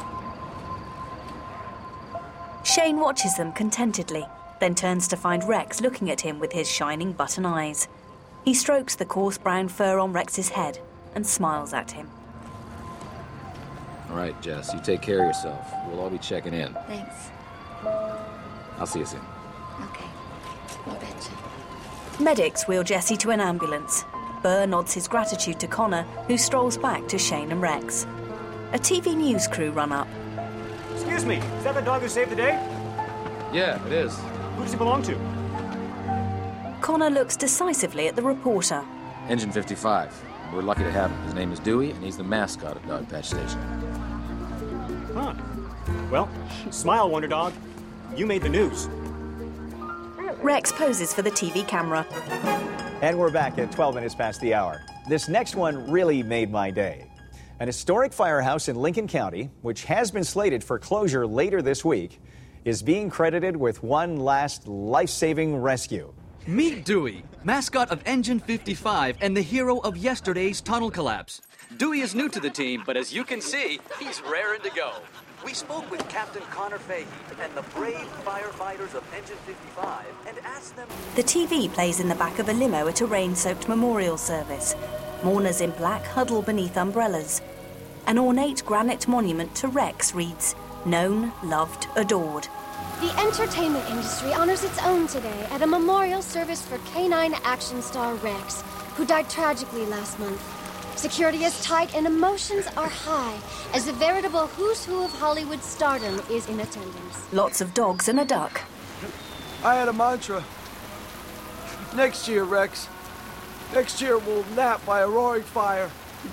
Shane watches them contentedly, then turns to find Rex looking at him with his shining button eyes. He strokes the coarse brown fur on Rex's head and smiles at him. All right, Jess, you take care of yourself. We'll all be checking in. Thanks. I'll see you soon. Okay. I'll betcha. Medics wheel Jesse to an ambulance. Burr nods his gratitude to Connor, who strolls back to Shane and Rex. A TV news crew run up. Excuse me, is that the dog who saved the day? Yeah, it is. Who does he belong to? Connor looks decisively at the reporter. Engine 55. We're lucky to have him. His name is Dewey, and he's the mascot of Dogpatch Station. Huh. Well, smile, Wonder Dog. You made the news. Rex poses for the TV camera. And we're back at 12 minutes past the hour. This next one really made my day. An historic firehouse in Lincoln County, which has been slated for closure later this week, is being credited with one last life-saving rescue. Meet Dewey, mascot of Engine 55 and the hero of yesterday's tunnel collapse. Dewey is new to the team, but as you can see, he's raring to go. We spoke with Captain Connor Fahey and the brave firefighters of Engine 55 and asked them... The TV plays in the back of a limo at a rain-soaked memorial service. Mourners in black huddle beneath umbrellas. An ornate granite monument to Rex reads, "Known, loved, adored." The entertainment industry honors its own today at a memorial service for canine action star Rex, who died tragically last month. Security is tight and emotions are high as a veritable who's who of Hollywood stardom is in attendance. Lots of dogs and a duck. I had a mantra. Next year, Rex. Next year we'll nap by a roaring fire.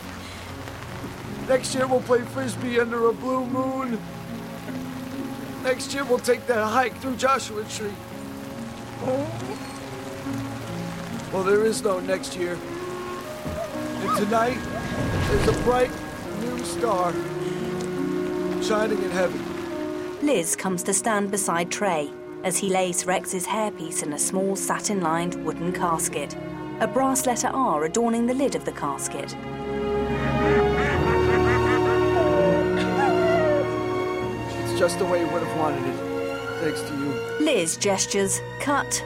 Next year we'll play frisbee under a blue moon. Next year we'll take that hike through Joshua Tree. Well, there is no next year. And tonight, there's a bright new star shining in heaven. Liz comes to stand beside Trey as he lays Rex's hairpiece in a small satin-lined wooden casket. A brass letter R adorning the lid of the casket. It's just the way you would have wanted it, thanks to you. Liz gestures, cut.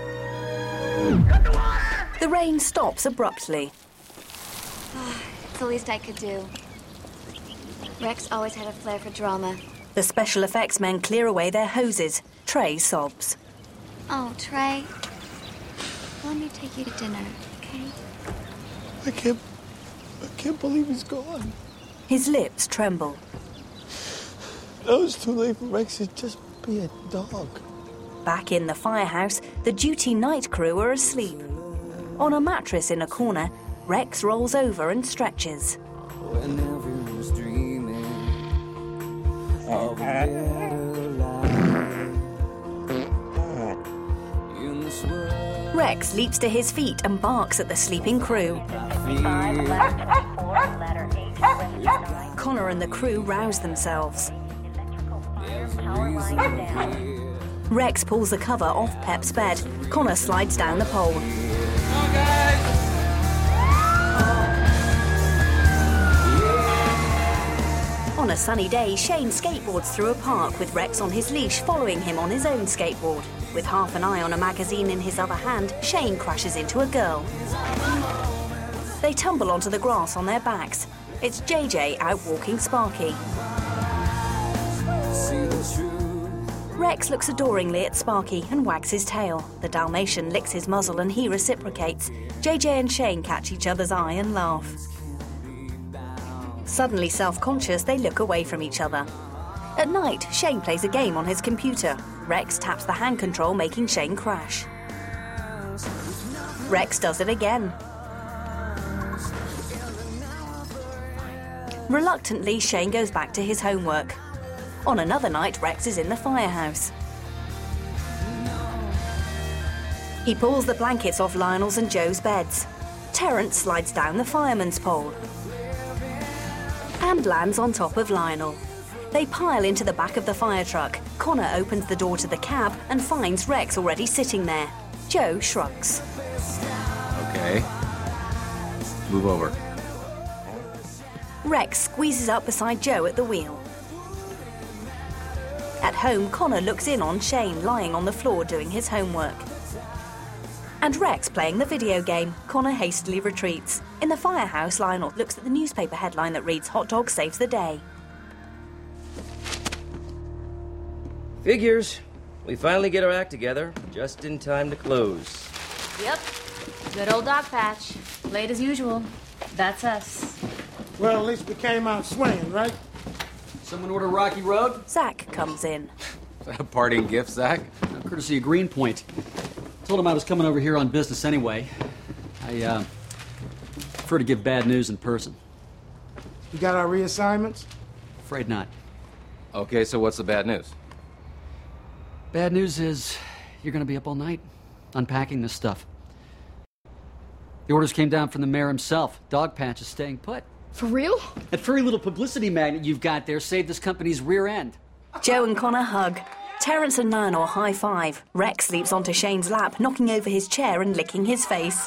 The rain stops abruptly. It's the least I could do. Rex always had a flair for drama. The special effects men clear away their hoses. Trey sobs. Oh, Trey. Let me take you to dinner, okay? I can't believe he's gone. His lips tremble. No, it's too late for Rex to just be a dog. Back in the firehouse, the duty night crew are asleep. On a mattress in a corner, Rex rolls over and stretches. When everyone's dreaming of a better life in this world. Rex leaps to his feet and barks at the sleeping crew. Connor and the crew rouse themselves. Rex pulls the cover off Pep's bed. Connor slides down the pole. On a sunny day, Shane skateboards through a park with Rex on his leash, following him on his own skateboard. With half an eye on a magazine in his other hand, Shane crashes into a girl. They tumble onto the grass on their backs. It's JJ out walking Sparky. Rex looks adoringly at Sparky and wags his tail. The Dalmatian licks his muzzle and he reciprocates. JJ and Shane catch each other's eye and laugh. Suddenly self-conscious, they look away from each other. At night, Shane plays a game on his computer. Rex taps the hand control, making Shane crash. Rex does it again. Reluctantly, Shane goes back to his homework. On another night, Rex is in the firehouse. He pulls the blankets off Lionel's and Joe's beds. Terence slides down the fireman's pole and lands on top of Lionel. They pile into the back of the fire truck. Connor opens the door to the cab and finds Rex already sitting there. Joe shrugs. Okay. Move over. Rex squeezes up beside Joe at the wheel. At home, Connor looks in on Shane lying on the floor doing his homework. And Rex playing the video game. Connor hastily retreats. In the firehouse, Lionel looks at the newspaper headline that reads, "Hot dog saves the day." Figures. We finally get our act together, just in time to close. Yep. Good old dog patch. Late as usual. That's us. Well, at least we came out swinging, right? Someone order Rocky Road? Zach comes in. Is that a parting gift, Zach? Courtesy of Greenpoint. Told him I was coming over here on business anyway. I prefer to give bad news in person. You got our reassignments? Afraid not. Okay, so what's the bad news? Bad news is you're going to be up all night unpacking this stuff. The orders came down from the mayor himself. Dog Patch is staying put. For real? That furry little publicity magnet you've got there saved this company's rear end. Joe and Connor hug. Terence and Lionel high five. Rex leaps onto Shane's lap, knocking over his chair and licking his face.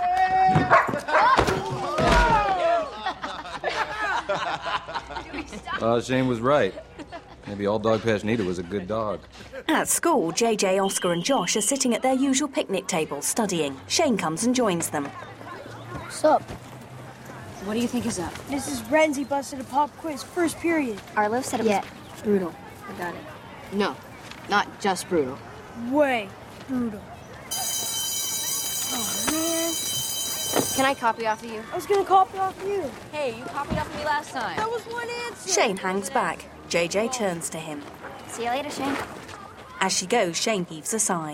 Shane was right. Maybe all Dog Patch needed was a good dog. At school, JJ, Oscar and Josh are sitting at their usual picnic table, studying. Shane comes and joins them. What's up? What do you think is up? Mrs. Renzi busted a pop quiz, first period. Arlo said it was brutal. I got it. No, not just brutal. Way brutal. Oh, man. Can I copy off of you? I was gonna copy off you. Hey, you copied off of me last time. That was one answer. Shane hangs back. JJ turns to him. See you later, Shane. As she goes, Shane heaves a sigh.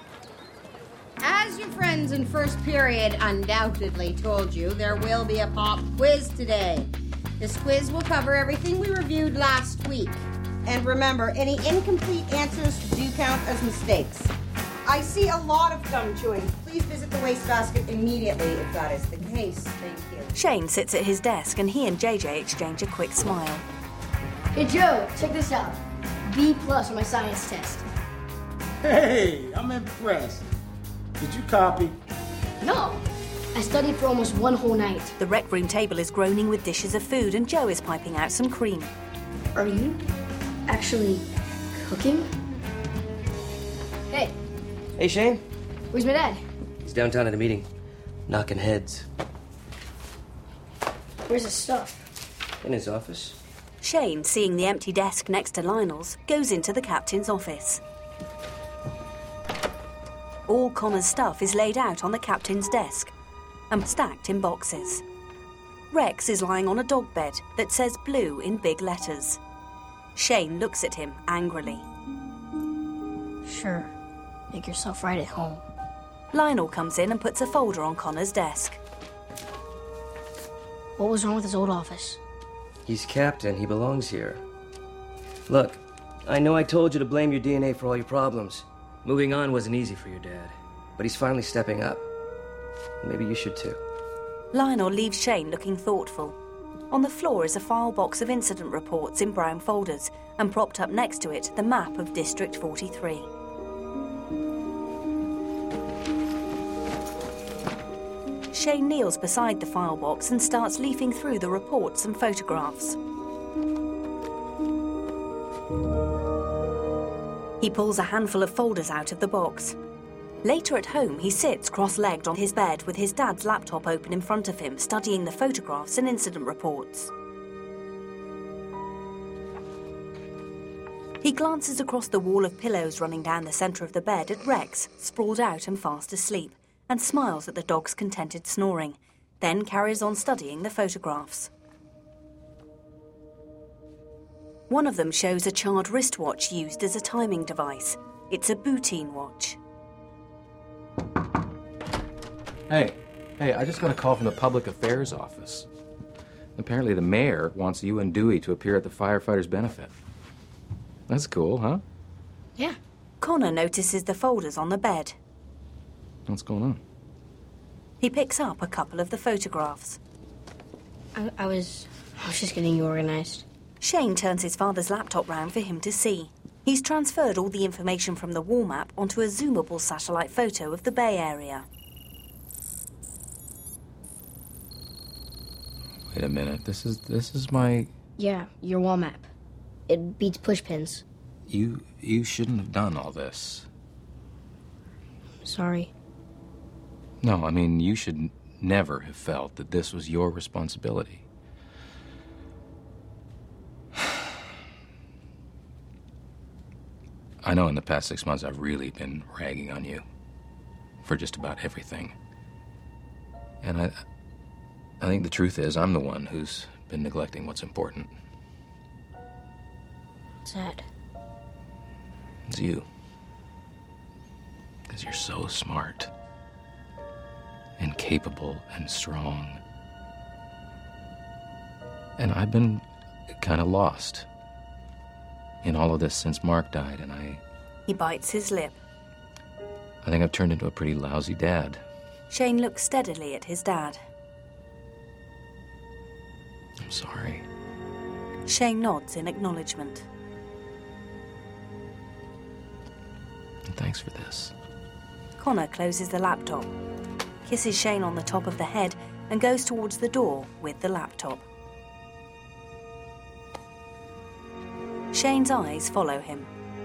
As your friends in first period undoubtedly told you, there will be a pop quiz today. This quiz will cover everything we reviewed last week. And remember, any incomplete answers do count as mistakes. I see a lot of gum chewing. Please visit the wastebasket immediately if that is the case. Thank you. Shane sits at his desk and he and JJ exchange a quick smile. Hey, Joe, check this out. B+ on my science test. Hey, I'm impressed. Did you copy? No. I studied for almost one whole night. The rec room table is groaning with dishes of food and Joe is piping out some cream. Are you actually cooking? Hey. Hey, Shane. Where's my dad? He's downtown at a meeting. Knocking heads. Where's his stuff? In his office. Shane, seeing the empty desk next to Lionel's, goes into the captain's office. All Connor's stuff is laid out on the captain's desk. and stacked in boxes. Rex is lying on a dog bed that says Blue in big letters. Shane looks at him angrily. Sure. Make yourself right at home. Lionel comes in and puts a folder on Connor's desk. What was wrong with his old office? He's captain. He belongs here. Look, I know I told you to blame your DNA for all your problems. Moving on wasn't easy for your dad, but he's finally stepping up. Maybe you should too. Lionel leaves Shane looking thoughtful. On the floor is a file box of incident reports in brown folders, and propped up next to it, the map of District 43. Shane kneels beside the file box and starts leafing through the reports and photographs. He pulls a handful of folders out of the box. Later at home, he sits cross-legged on his bed with his dad's laptop open in front of him, studying the photographs and incident reports. He glances across the wall of pillows running down the centre of the bed at Rex, sprawled out and fast asleep, and smiles at the dog's contented snoring, then carries on studying the photographs. One of them shows a charred wristwatch used as a timing device. It's a Boutine watch. Hey, I just got a call from the Public Affairs Office. Apparently the mayor wants you and Dewey to appear at the firefighters' benefit. That's cool, huh? Yeah. Connor notices the folders on the bed. What's going on? He picks up a couple of the photographs. I was just getting you organized. Shane turns his father's laptop round for him to see. He's transferred all the information from the wall map onto a zoomable satellite photo of the Bay Area. Wait a minute, this is my... Yeah, your wall map. It beats pushpins. You shouldn't have done all this. Sorry. No, I mean, you should never have felt that this was your responsibility. I know in the past 6 months I've really been ragging on you for just about everything. And I think the truth is I'm the one who's been neglecting what's important. Sad. It's you. Because you're so smart and capable and strong. And I've been kind of lost in all of this since Mark died, and He bites his lip. I think I've turned into a pretty lousy dad. Shane looks steadily at his dad. I'm sorry. Shane nods in acknowledgement. And thanks for this. Connor closes the laptop, kisses Shane on the top of the head, and goes towards the door with the laptop. Shane's eyes follow him.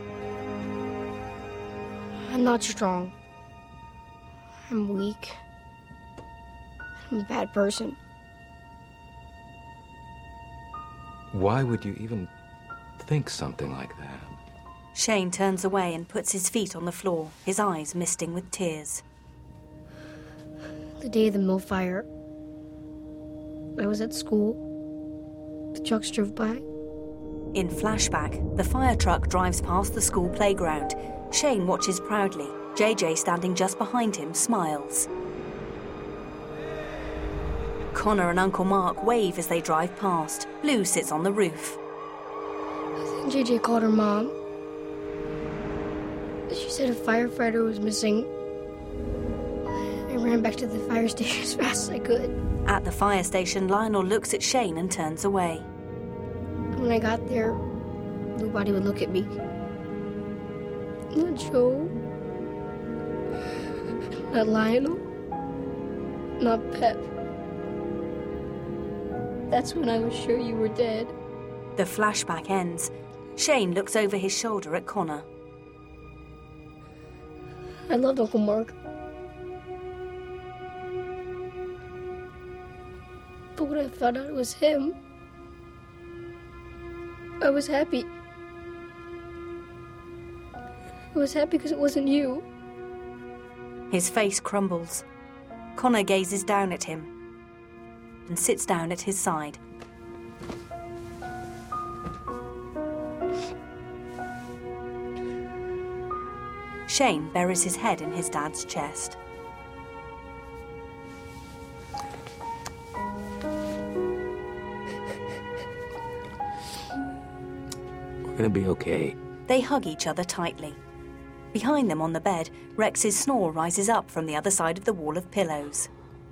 I'm not strong. I'm weak. I'm a bad person. Why would you even think something like that? Shane turns away and puts his feet on the floor, his eyes misting with tears. The day of the mill fire, I was at school. The trucks drove by. In flashback, the fire truck drives past the school playground. Shane watches proudly. JJ, standing just behind him, smiles. Connor and Uncle Mark wave as they drive past. Lou sits on the roof. I think JJ called her mom. She said a firefighter was missing. I ran back to the fire station as fast as I could. At the fire station, Lionel looks at Shane and turns away. When I got there, nobody would look at me. Not Joe. Not Lionel. Not Pep. That's when I was sure you were dead. The flashback ends. Shane looks over his shoulder at Connor. I loved Uncle Mark. But when I found out it was him, I was happy. I was happy because it wasn't you. His face crumbles. Connor gazes down at him and sits down at his side. Shane buries his head in his dad's chest. We're gonna be okay. They hug each other tightly. Behind them on the bed, Rex's snore rises up from the other side of the wall of pillows.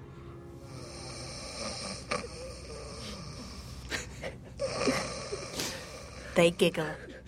They giggle.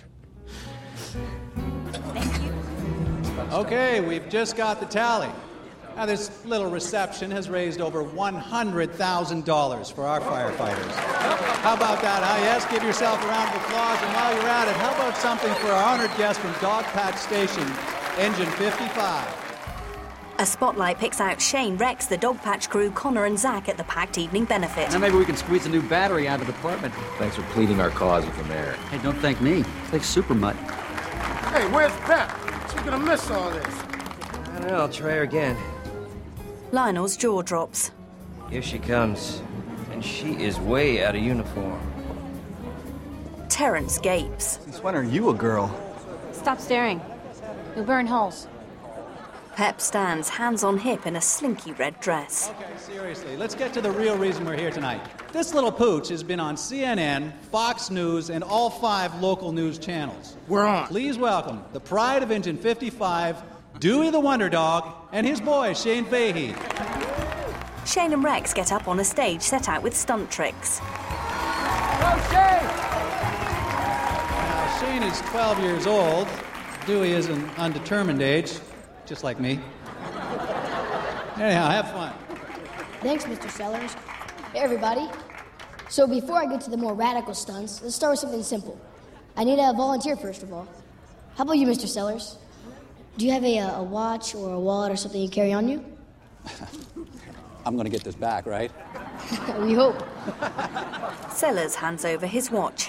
Okay, we've just got the tally. Now, this little reception has raised over $100,000 for our firefighters. How about that, huh? Yes, give yourself a round of applause. And while you're at it, how about something for our honored guest from Dogpatch Station, Engine 55? A spotlight picks out Shane, Rex, the Dogpatch crew, Connor and Zach at the packed evening benefit. Now maybe we can squeeze a new battery out of the department. Thanks for pleading our cause with the mayor. Hey, don't thank me. Thank Super Mutt. Hey, where's Pep? She's gonna miss all this. I don't know, I'll try her again. Lionel's jaw drops. Here she comes. And she is way out of uniform. Terrence gapes. Since when are you a girl? Stop staring. You'll burn holes. Pep stands, hands on hip, in a slinky red dress. Okay, seriously, let's get to the real reason we're here tonight. This little pooch has been on CNN, Fox News, and all 5 local news channels. We're on. Please welcome the pride of Engine 55, Dewey the Wonder Dog, and his boy, Shane Fahey. Shane and Rex get up on a stage set out with stunt tricks. Go, Shane! Now, Shane is 12 years old. Dewey is an undetermined age, just like me. Anyhow, have fun. Thanks, Mr. Sellers. Hey, everybody. So before I get to the more radical stunts, let's start with something simple. I need a volunteer, first of all. How about you, Mr. Sellers? Do you have a watch or a wallet or something you carry on you? I'm gonna get this back, right? We hope. Sellers hands over his watch.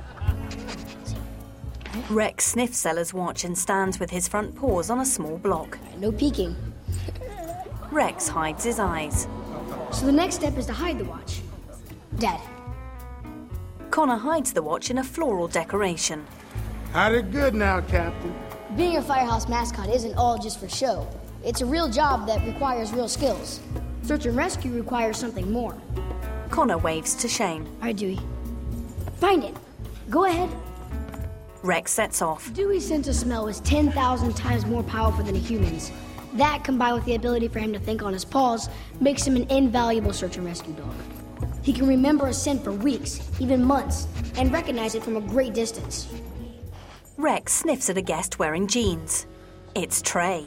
Rex sniffs Sellers' watch and stands with his front paws on a small block. No peeking. Rex hides his eyes. So the next step is to hide the watch. Dad. Connor hides the watch in a floral decoration. Hide it good now, Captain. Being a firehouse mascot isn't all just for show. It's a real job that requires real skills. Search and rescue requires something more. Connor waves to Shane. All right, Dewey. Find it. Go ahead. Rex sets off. Dewey's sense of smell is 10,000 times more powerful than a human's. That, combined with the ability for him to think on his paws, makes him an invaluable search and rescue dog. He can remember a scent for weeks, even months, and recognize it from a great distance. Rex sniffs at a guest wearing jeans. It's Trey.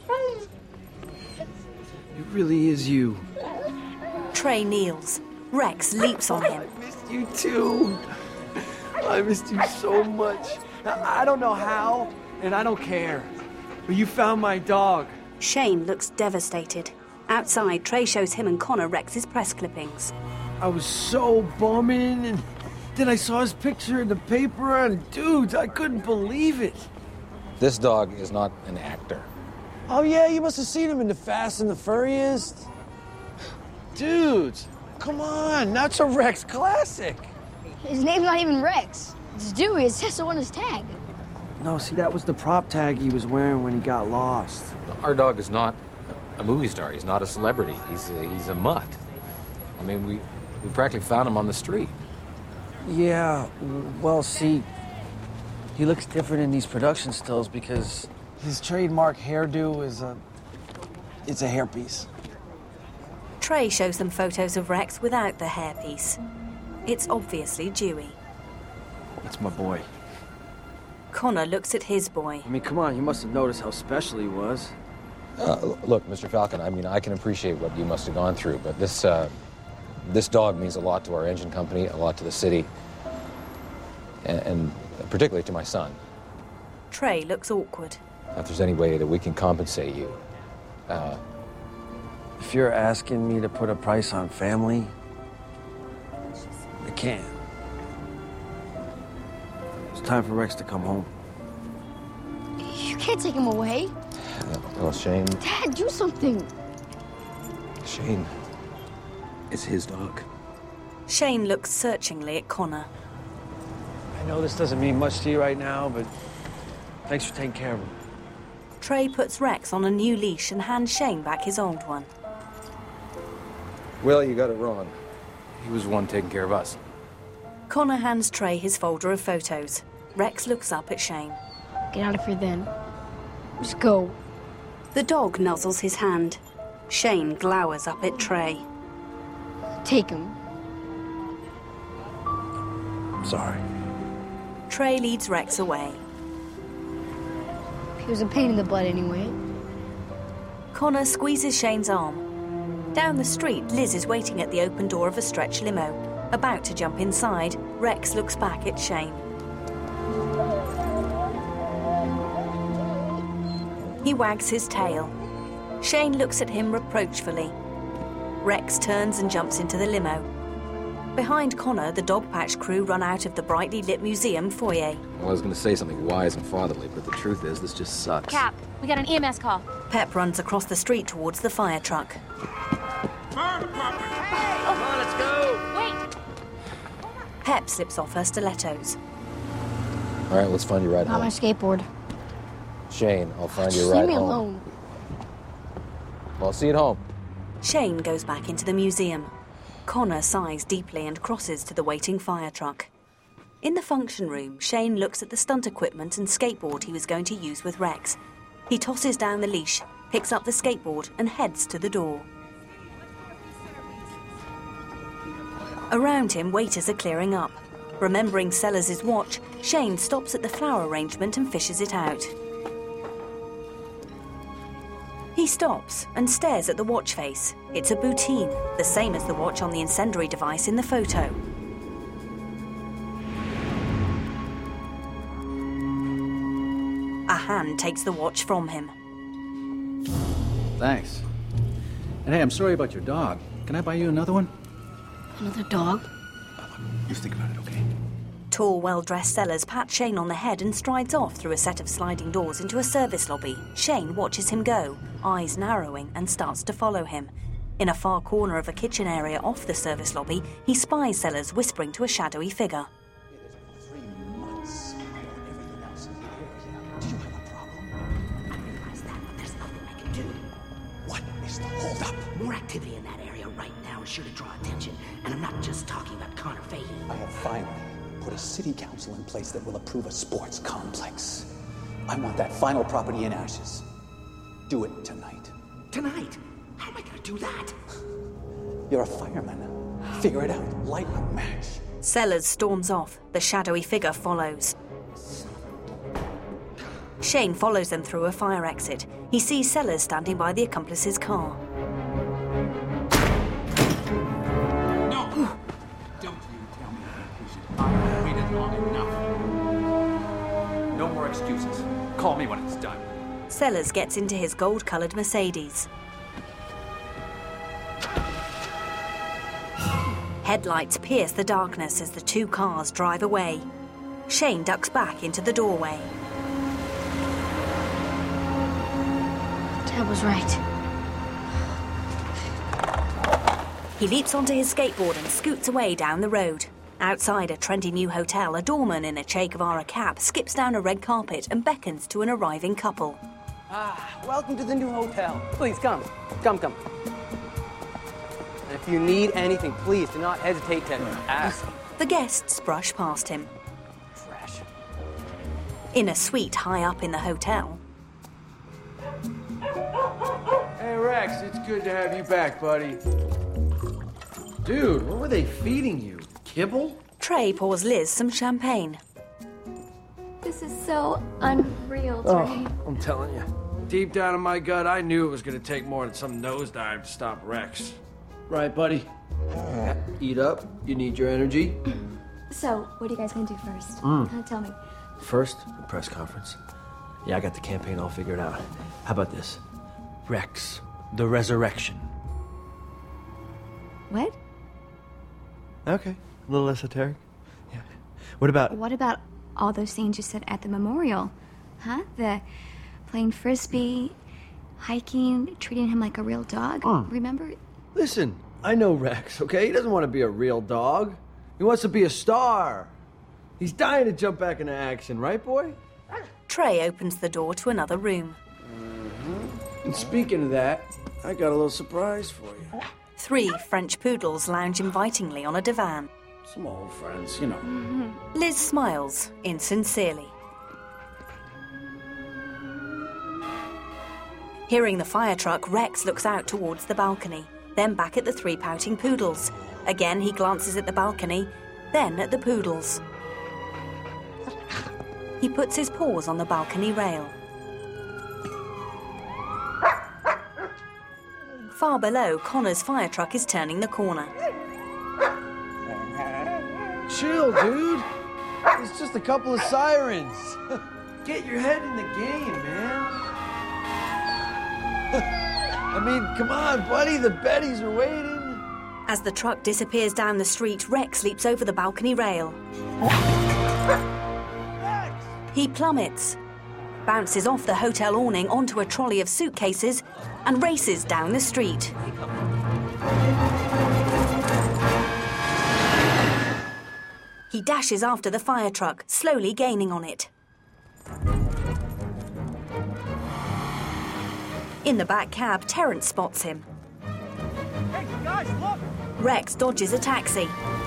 It really is you. Trey kneels. Rex leaps on him. I missed you too. I missed you so much. I don't know how, and I don't care. But you found my dog. Shane looks devastated. Outside, Trey shows him and Connor Rex's press clippings. I was so bumming, and then I saw his picture in the paper, and dude, I couldn't believe it. This dog is not an actor. Oh yeah, you must have seen him in The Fast and the Furious. Dude, come on, that's a Rex classic. His name's not even Rex. It's Dewey. It says so on his tag. No, see, that was the prop tag he was wearing when he got lost. Our dog is not a movie star. He's not a celebrity. He's a mutt. I mean, we practically found him on the street. Yeah, well, see, he looks different in these production stills because his trademark hairdo is it's a hairpiece. Trey shows them photos of Rex without the hairpiece. It's obviously Dewey. That's my boy. Connor looks at his boy. I mean, come on, you must have noticed how special he was. Look, Mr. Falcon, I mean, I can appreciate what you must have gone through, but this dog means a lot to our engine company, a lot to the city, and particularly to my son. Trey looks awkward. If there's any way that we can compensate you. If you're asking me to put a price on family, I can't. It's time for Rex to come home. You can't take him away. Well, Shane... Dad, do something. Shane, it's his dog. Shane looks searchingly at Connor. I know this doesn't mean much to you right now, but thanks for taking care of him. Trey puts Rex on a new leash and hands Shane back his old one. Well, you got it wrong. He was the one taking care of us. Connor hands Trey his folder of photos. Rex looks up at Shane. Get out of here then. Just go. The dog nuzzles his hand. Shane glowers up at Trey. Take him. Sorry. Trey leads Rex away. He was a pain in the butt anyway. Connor squeezes Shane's arm. Down the street, Liz is waiting at the open door of a stretch limo. About to jump inside, Rex looks back at Shane. He wags his tail. Shane looks at him reproachfully. Rex turns and jumps into the limo. Behind Connor, the dog patch crew run out of the brightly lit museum foyer. Well, I was going to say something wise and fatherly, but the truth is, this just sucks. Cap, we got an EMS call. Pep runs across the street towards the fire truck. Fire department! Hey! Come on, let's go! Wait! Pep slips off her stilettos. All right, let's find you a ride Not home. my skateboard. Shane, I'll find you Just a ride leave me home. alone. Well, I'll see you at home. Shane goes back into the museum. Connor sighs deeply and crosses to the waiting fire truck. In the function room, Shane looks at the stunt equipment and skateboard he was going to use with Rex. He tosses down the leash, picks up the skateboard and heads to the door. Around him, waiters are clearing up. Remembering Sellers' watch, Shane stops at the flower arrangement and fishes it out. He stops and stares at the watch face. It's a Boutin, the same as the watch on the incendiary device in the photo. A hand takes the watch from him. Thanks. And hey, I'm sorry about your dog. Can I buy you another one? Another dog? You think about it, okay? Tall, well-dressed Sellers pats Shane on the head and strides off through a set of sliding doors into a service lobby. Shane watches him go, eyes narrowing, and starts to follow him. In a far corner of a kitchen area off the service lobby, he spies Sellers whispering to a shadowy figure. What is the holdup? More activity in that area right now is sure to draw attention. And I'm not just talking about Connor Fahey. I have finally put a city council in place that will approve a sports complex. I want that final property in ashes. Do it tonight. Tonight? How am I gonna do that? You're a fireman. Figure it out. Light a match. Sellers storms off. The shadowy figure follows. Shane follows them through a fire exit. He sees Sellers standing by the accomplice's car. No! Don't you tell me I'm impatient. I've waited long enough. No more excuses. Call me when it's done. Sellers gets into his gold-coloured Mercedes. Headlights pierce the darkness as the two cars drive away. Shane ducks back into the doorway. Dad was right. He leaps onto his skateboard and scoots away down the road. Outside a trendy new hotel, a doorman in a Che Guevara cap skips down a red carpet and beckons to an arriving couple. Welcome to the new hotel. Please come. Come. And if you need anything, please do not hesitate to ask. The guests brush past him. Trash. In a suite high up in the hotel. Hey, Rex, it's good to have you back, buddy. Dude, what were they feeding you? Kibble? Trey pours Liz some champagne. This is so unreal, Trey. I'm telling you. Deep down in my gut, I knew it was going to take more than some nosedive to stop Rex. Right, buddy. Eat up. You need your energy. So, what are you guys gonna do first? Tell me. First, the press conference. Yeah, I got the campaign all figured out. How about this? Rex, the resurrection. What? Okay, a little esoteric. Yeah. What about... What about all those things you said at the memorial? Huh? The playing frisbee, hiking, treating him like a real dog. Remember? Listen, I know Rex, okay? He doesn't want to be a real dog. He wants to be a star. He's dying to jump back into action, right, boy? Trey opens the door to another room. And speaking of that, I got a little surprise for you. 3 French poodles lounge invitingly on a divan. Some old friends, you know. Liz smiles insincerely. Hearing the fire truck, Rex looks out towards the balcony, then back at the 3 pouting poodles. Again, he glances at the balcony, then at the poodles. He puts his paws on the balcony rail. Far below, Connor's fire truck is turning the corner. Chill, dude. It's just a couple of sirens. Get your head in the game, man. I mean, come on, buddy. The Bettys are waiting. As the truck disappears down the street, Rex leaps over the balcony rail. He plummets, bounces off the hotel awning onto a trolley of suitcases, and races down the street. He dashes after the fire truck, slowly gaining on it. In the back cab, Terrence spots him. Hey, guys, look! Rex dodges a taxi.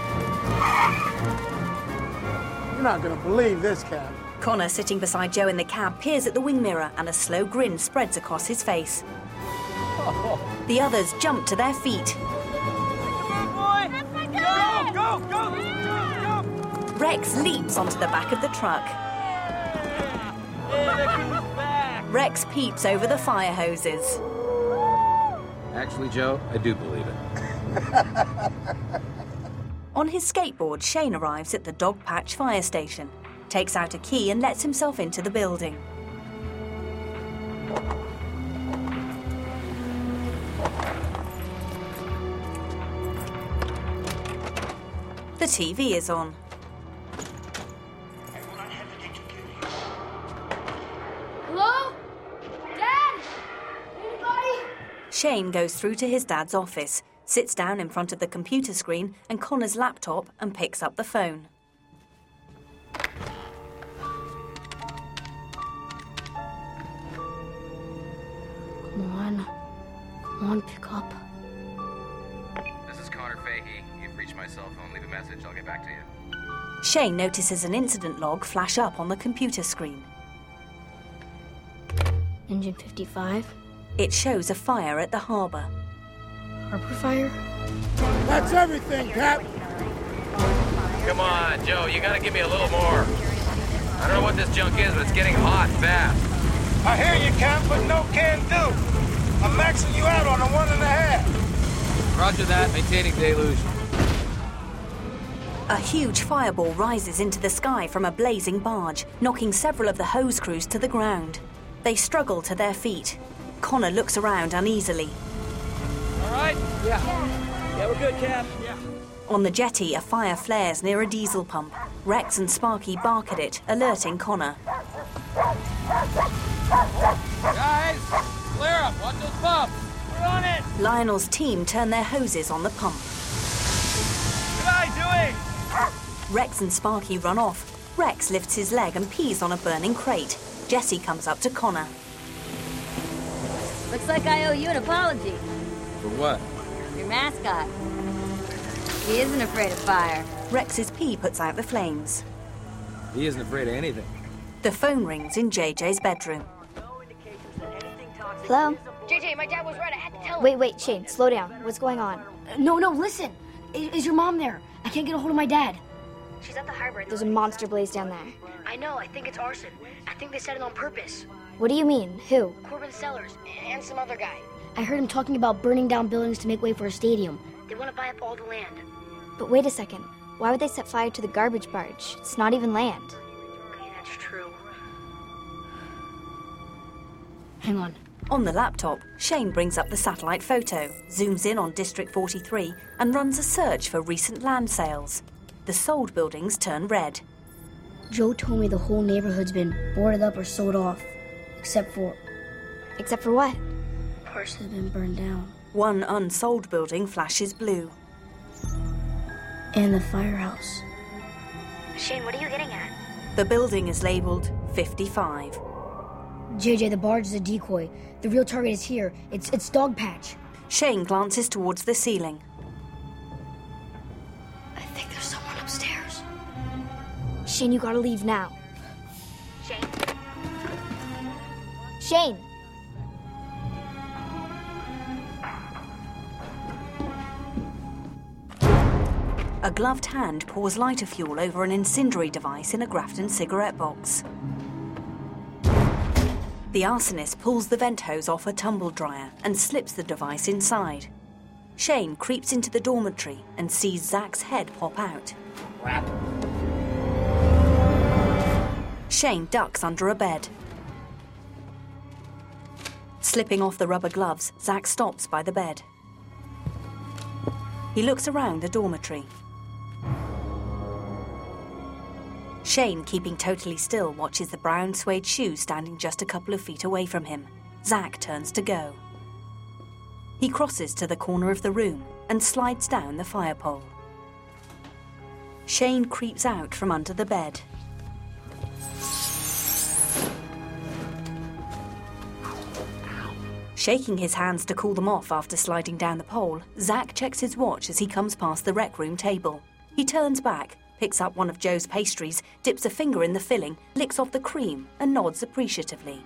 You're not gonna believe this, Cab. Connor, sitting beside Joe in the cab, peers at the wing mirror and a slow grin spreads across his face. The others jump to their feet. Go, go, go! Rex leaps onto the back of the truck. Rex peeps over the fire hoses. Actually, Joe, I do believe it. On his skateboard, Shane arrives at the Dog Patch fire station, takes out a key and lets himself into the building. The TV is on. Hello? Dad? Anybody? Shane goes through to his dad's office, sits down in front of the computer screen and Connor's laptop and picks up the phone. Come on, pick up. This is Connor Fahey. You've reached my cell phone. Leave a message. I'll get back to you. Shane notices an incident log flash up on the computer screen. Engine 55. It shows a fire at the harbour. Harbor fire? That's everything, Cap. Come on, Joe. You gotta give me a little more. I don't know what this junk is, but it's getting hot fast. I hear you, Cap, but no can do. I'm maxing you out on a 1.5. Roger that. Maintaining deluge. A huge fireball rises into the sky from a blazing barge, knocking several of the hose crews to the ground. They struggle to their feet. Connor looks around uneasily. All right? Yeah, we're good, Cap. Yeah. On the jetty, a fire flares near a diesel pump. Rex and Sparky bark at it, alerting Connor. Guys, clear up. Watch those pumps. We're on it. Lionel's team turn their hoses on the pump. Good eye doing? Rex and Sparky run off. Rex lifts his leg and pees on a burning crate. Jesse comes up to Connor. Looks like I owe you an apology. For what? Your mascot. He isn't afraid of fire. Rex's pee puts out the flames. He isn't afraid of anything. The phone rings in JJ's bedroom. Hello? JJ, my dad was right. I had to tell him. Wait, Shane, slow down. What's going on? No, listen. Is your mom there? I can't get a hold of my dad. She's at the harbor. There's a monster blaze down there. I know. I think it's arson. I think they set it on purpose. What do you mean? Who? Corbin Sellers and some other guy. I heard him talking about burning down buildings to make way for a stadium. They want to buy up all the land. But wait a second. Why would they set fire to the garbage barge? It's not even land. Okay, that's true. Hang on. On the laptop, Shane brings up the satellite photo, zooms in on District 43, and runs a search for recent land sales. The sold buildings turn red. Joe told me the whole neighborhood's been boarded up or sold off. Except for what? Parts have been burned down. One unsold building flashes blue. And the firehouse. Shane, what are you getting at? The building is labeled 55. JJ, the barge is a decoy. The real target is here. It's Dogpatch. Shane glances towards the ceiling. I think there's someone upstairs. Shane, you gotta leave now. Shane? Shane! A gloved hand pours lighter fuel over an incendiary device in a Grafton cigarette box. The arsonist pulls the vent hose off a tumble dryer and slips the device inside. Shane creeps into the dormitory and sees Zach's head pop out. Crap. Shane ducks under a bed. Slipping off the rubber gloves, Zach stops by the bed. He looks around the dormitory. Shane, keeping totally still, watches the brown suede shoe standing just a couple of feet away from him. Zach turns to go. He crosses to the corner of the room and slides down the fire pole. Shane creeps out from under the bed. Shaking his hands to cool them off after sliding down the pole, Zach checks his watch as he comes past the rec room table. He turns back, picks up one of Joe's pastries, dips a finger in the filling, licks off the cream, and nods appreciatively.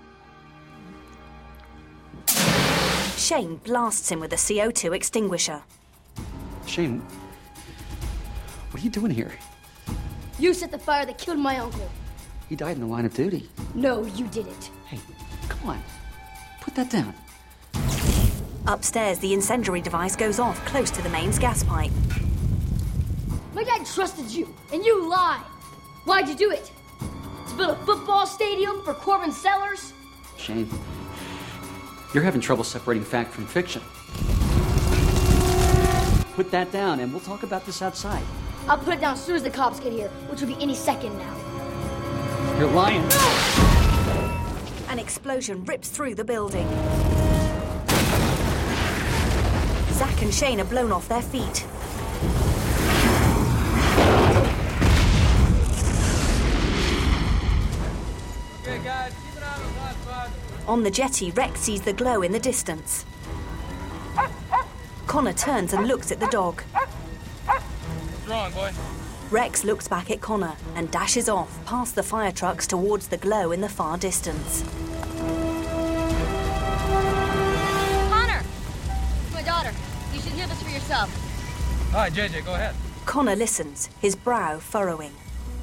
Shane blasts him with a CO2 extinguisher. Shane, what are you doing here? You set the fire that killed my uncle. He died in the line of duty. No, you didn't. Hey, come on. Put that down. Upstairs, the incendiary device goes off close to the mains gas pipe. My dad trusted you, and you lied. Why'd you do it? To build a football stadium for Corbin Sellers? Shane, you're having trouble separating fact from fiction. Put that down, and we'll talk about this outside. I'll put it down as soon as the cops get here, which will be any second now. You're lying. An explosion rips through the building. Zach and Shane are blown off their feet. Okay, guys, keep it on the hot spot. On the jetty, Rex sees the glow in the distance. Connor turns and looks at the dog. What's wrong, boy? Rex looks back at Connor and dashes off past the fire trucks towards the glow in the far distance. Connor! It's my daughter. You should hear this for yourself. All right, JJ, go ahead. Connor listens, his brow furrowing.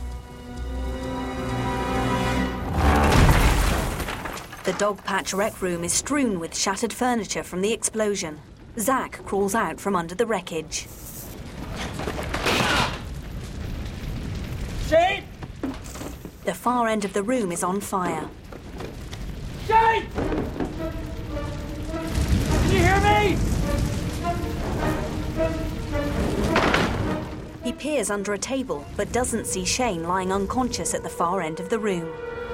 The Dogpatch rec room is strewn with shattered furniture from the explosion. Zach crawls out from under the wreckage. Shane! The far end of the room is on fire. Shane! Can you hear me? He peers under a table, but doesn't see Shane lying unconscious at the far end of the room.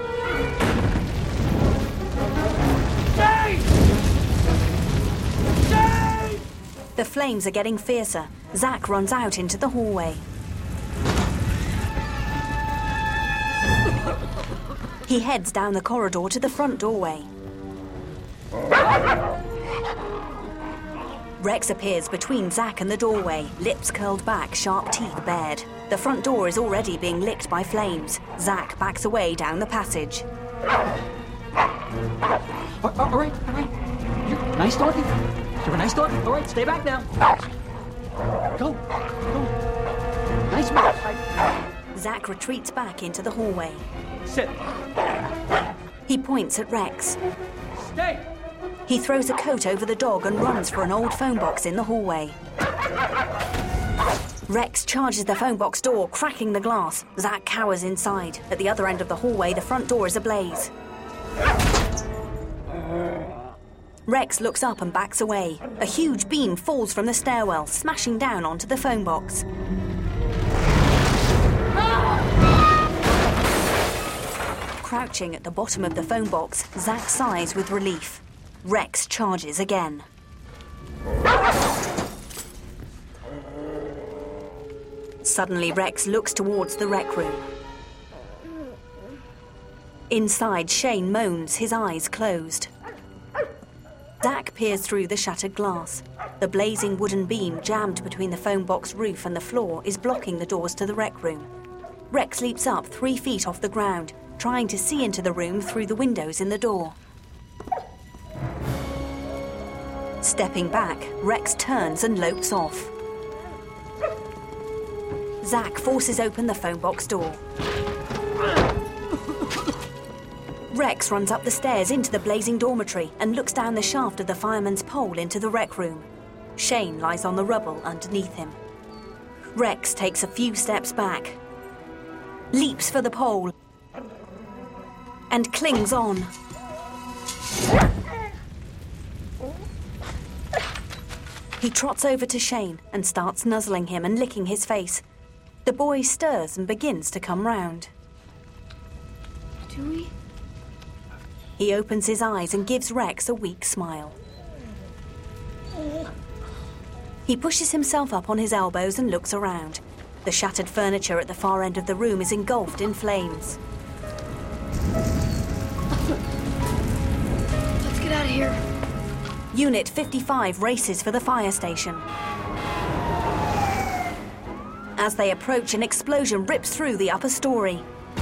Shane! Shane! The flames are getting fiercer. Zach runs out into the hallway. He heads down the corridor to the front doorway. Rex appears between Zach and the doorway, lips curled back, sharp teeth bared. The front door is already being licked by flames. Zach backs away down the passage. All right. You're a nice doggy. You're a nice doggy. All right, stay back now. Go. Nice one. Zach retreats back into the hallway. Sit. He points at Rex. Stay! He throws a coat over the dog and runs for an old phone box in the hallway. Rex charges the phone box door, cracking the glass. Zach cowers inside. At the other end of the hallway, the front door is ablaze. Rex looks up and backs away. A huge beam falls from the stairwell, smashing down onto the phone box. Crouching at the bottom of the phone box, Zach sighs with relief. Rex charges again. Suddenly, Rex looks towards the rec room. Inside, Shane moans, his eyes closed. Zach peers through the shattered glass. The blazing wooden beam jammed between the phone box roof and the floor is blocking the doors to the rec room. Rex leaps up 3 feet off the ground, trying to see into the room through the windows in the door. Stepping back, Rex turns and lopes off. Zach forces open the phone box door. Rex runs up the stairs into the blazing dormitory and looks down the shaft of the fireman's pole into the rec room. Shane lies on the rubble underneath him. Rex takes a few steps back, leaps for the pole, and clings on. He trots over to Shane and starts nuzzling him and licking his face. The boy stirs and begins to come round. Dewey? He opens his eyes and gives Rex a weak smile. He pushes himself up on his elbows and looks around. The shattered furniture at the far end of the room is engulfed in flames. Let's get out of here. Unit 55 races for the fire station. As they approach, an explosion rips through the upper story.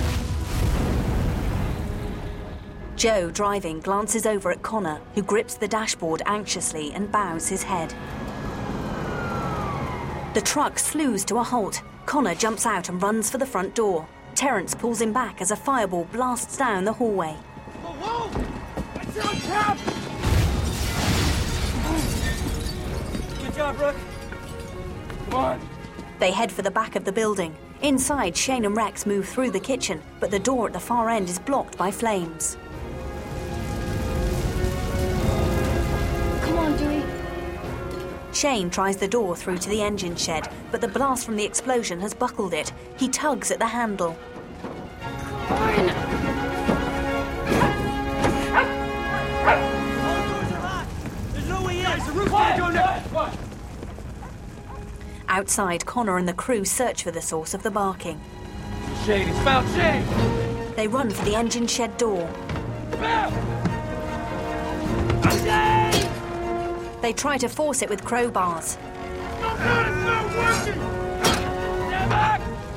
Joe, driving, glances over at Connor, who grips the dashboard anxiously and bows his head. The truck slews to a halt. Connor jumps out and runs for the front door. Terrence pulls him back as a fireball blasts down the hallway. Whoa! It's on top! Good job, Rook. Come on. They head for the back of the building. Inside, Shane and Rex move through the kitchen, but the door at the far end is blocked by flames. Come on, Dewey. Shane tries the door through to the engine shed, but the blast from the explosion has buckled it. He tugs at the handle. There's no way in! The roof's gonna go down! Outside, Connor and the crew search for the source of the barking. Shane, it's found Shane! They run for the engine shed door. Shane! They try to force it with crowbars. Oh God, it's not working! Stand back!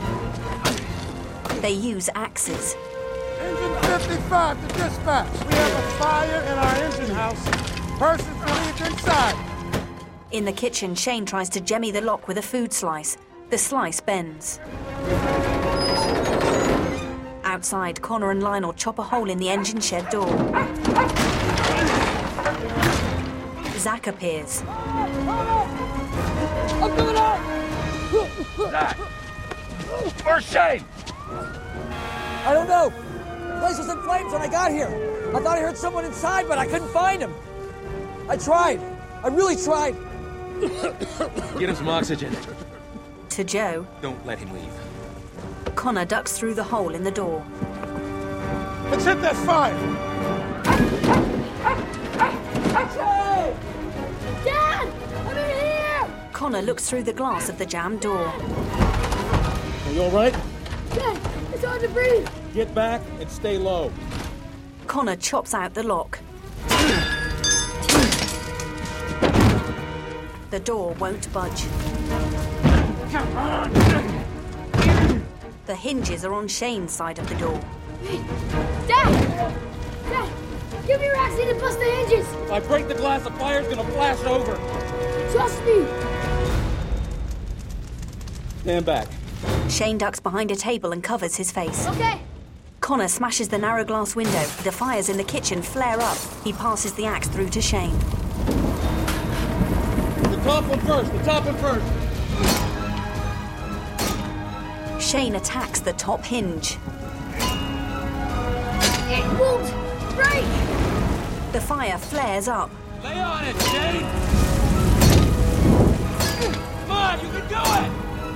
They use axes. Engine 55 to dispatch. We have a fire in our engine house. Persons believed inside. In the kitchen, Shane tries to jemmy the lock with a food slice. The slice bends. Outside, Connor and Lionel chop a hole in the engine shed door. Zach appears. I'm coming out! Zach! Where's Shane? I don't know. The place was in flames when I got here. I thought I heard someone inside, but I couldn't find him. I tried. I really tried. Get him some oxygen. To Joe. Don't let him leave. Connor ducks through the hole in the door. Let's hit that fire! Dad! I'm in here! Connor looks through the glass of the jammed door. Are you all right? Dad, it's hard to breathe. Get back and stay low. Connor chops out the lock. The door won't budge. Come on! The hinges are on Shane's side of the door. Dad! Dad! Give me your axe to bust the hinges! If I break the glass, the fire's gonna flash over. Trust me! Stand back. Shane ducks behind a table and covers his face. Okay. Connor smashes the narrow glass window. The fires in the kitchen flare up. He passes the axe through to Shane. The top one first, the top one first. Shane attacks the top hinge. It won't break! The fire flares up. Lay on it, Shane! Come on, you can do it!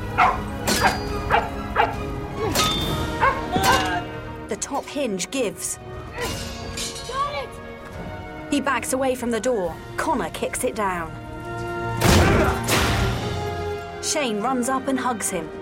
The top hinge gives. Got it! He backs away from the door. Connor kicks it down. Shane runs up and hugs him.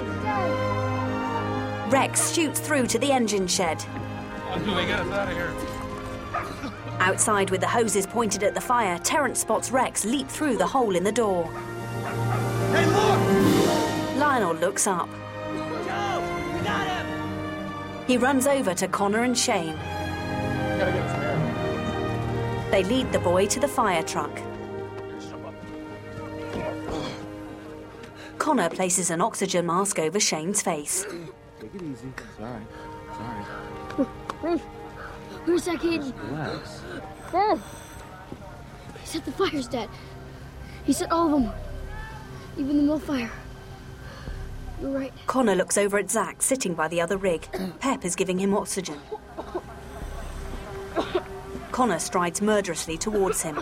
Rex shoots through to the engine shed. They get us out of here. Outside with the hoses pointed at the fire, Terrence spots Rex leap through the hole in the door. Hey, look! Lionel looks up. Joe, we got him! He runs over to Connor and Shane. Gotta get us there. They lead the boy to the fire truck. Connor places an oxygen mask over Shane's face. Take it easy. It's all right. Where's that kid? Relax. Dad. He set the fires, Dad. He set all of them. Even the mill fire. You're right. Connor looks over at Zach, sitting by the other rig. Pep is giving him oxygen. Connor strides murderously towards him.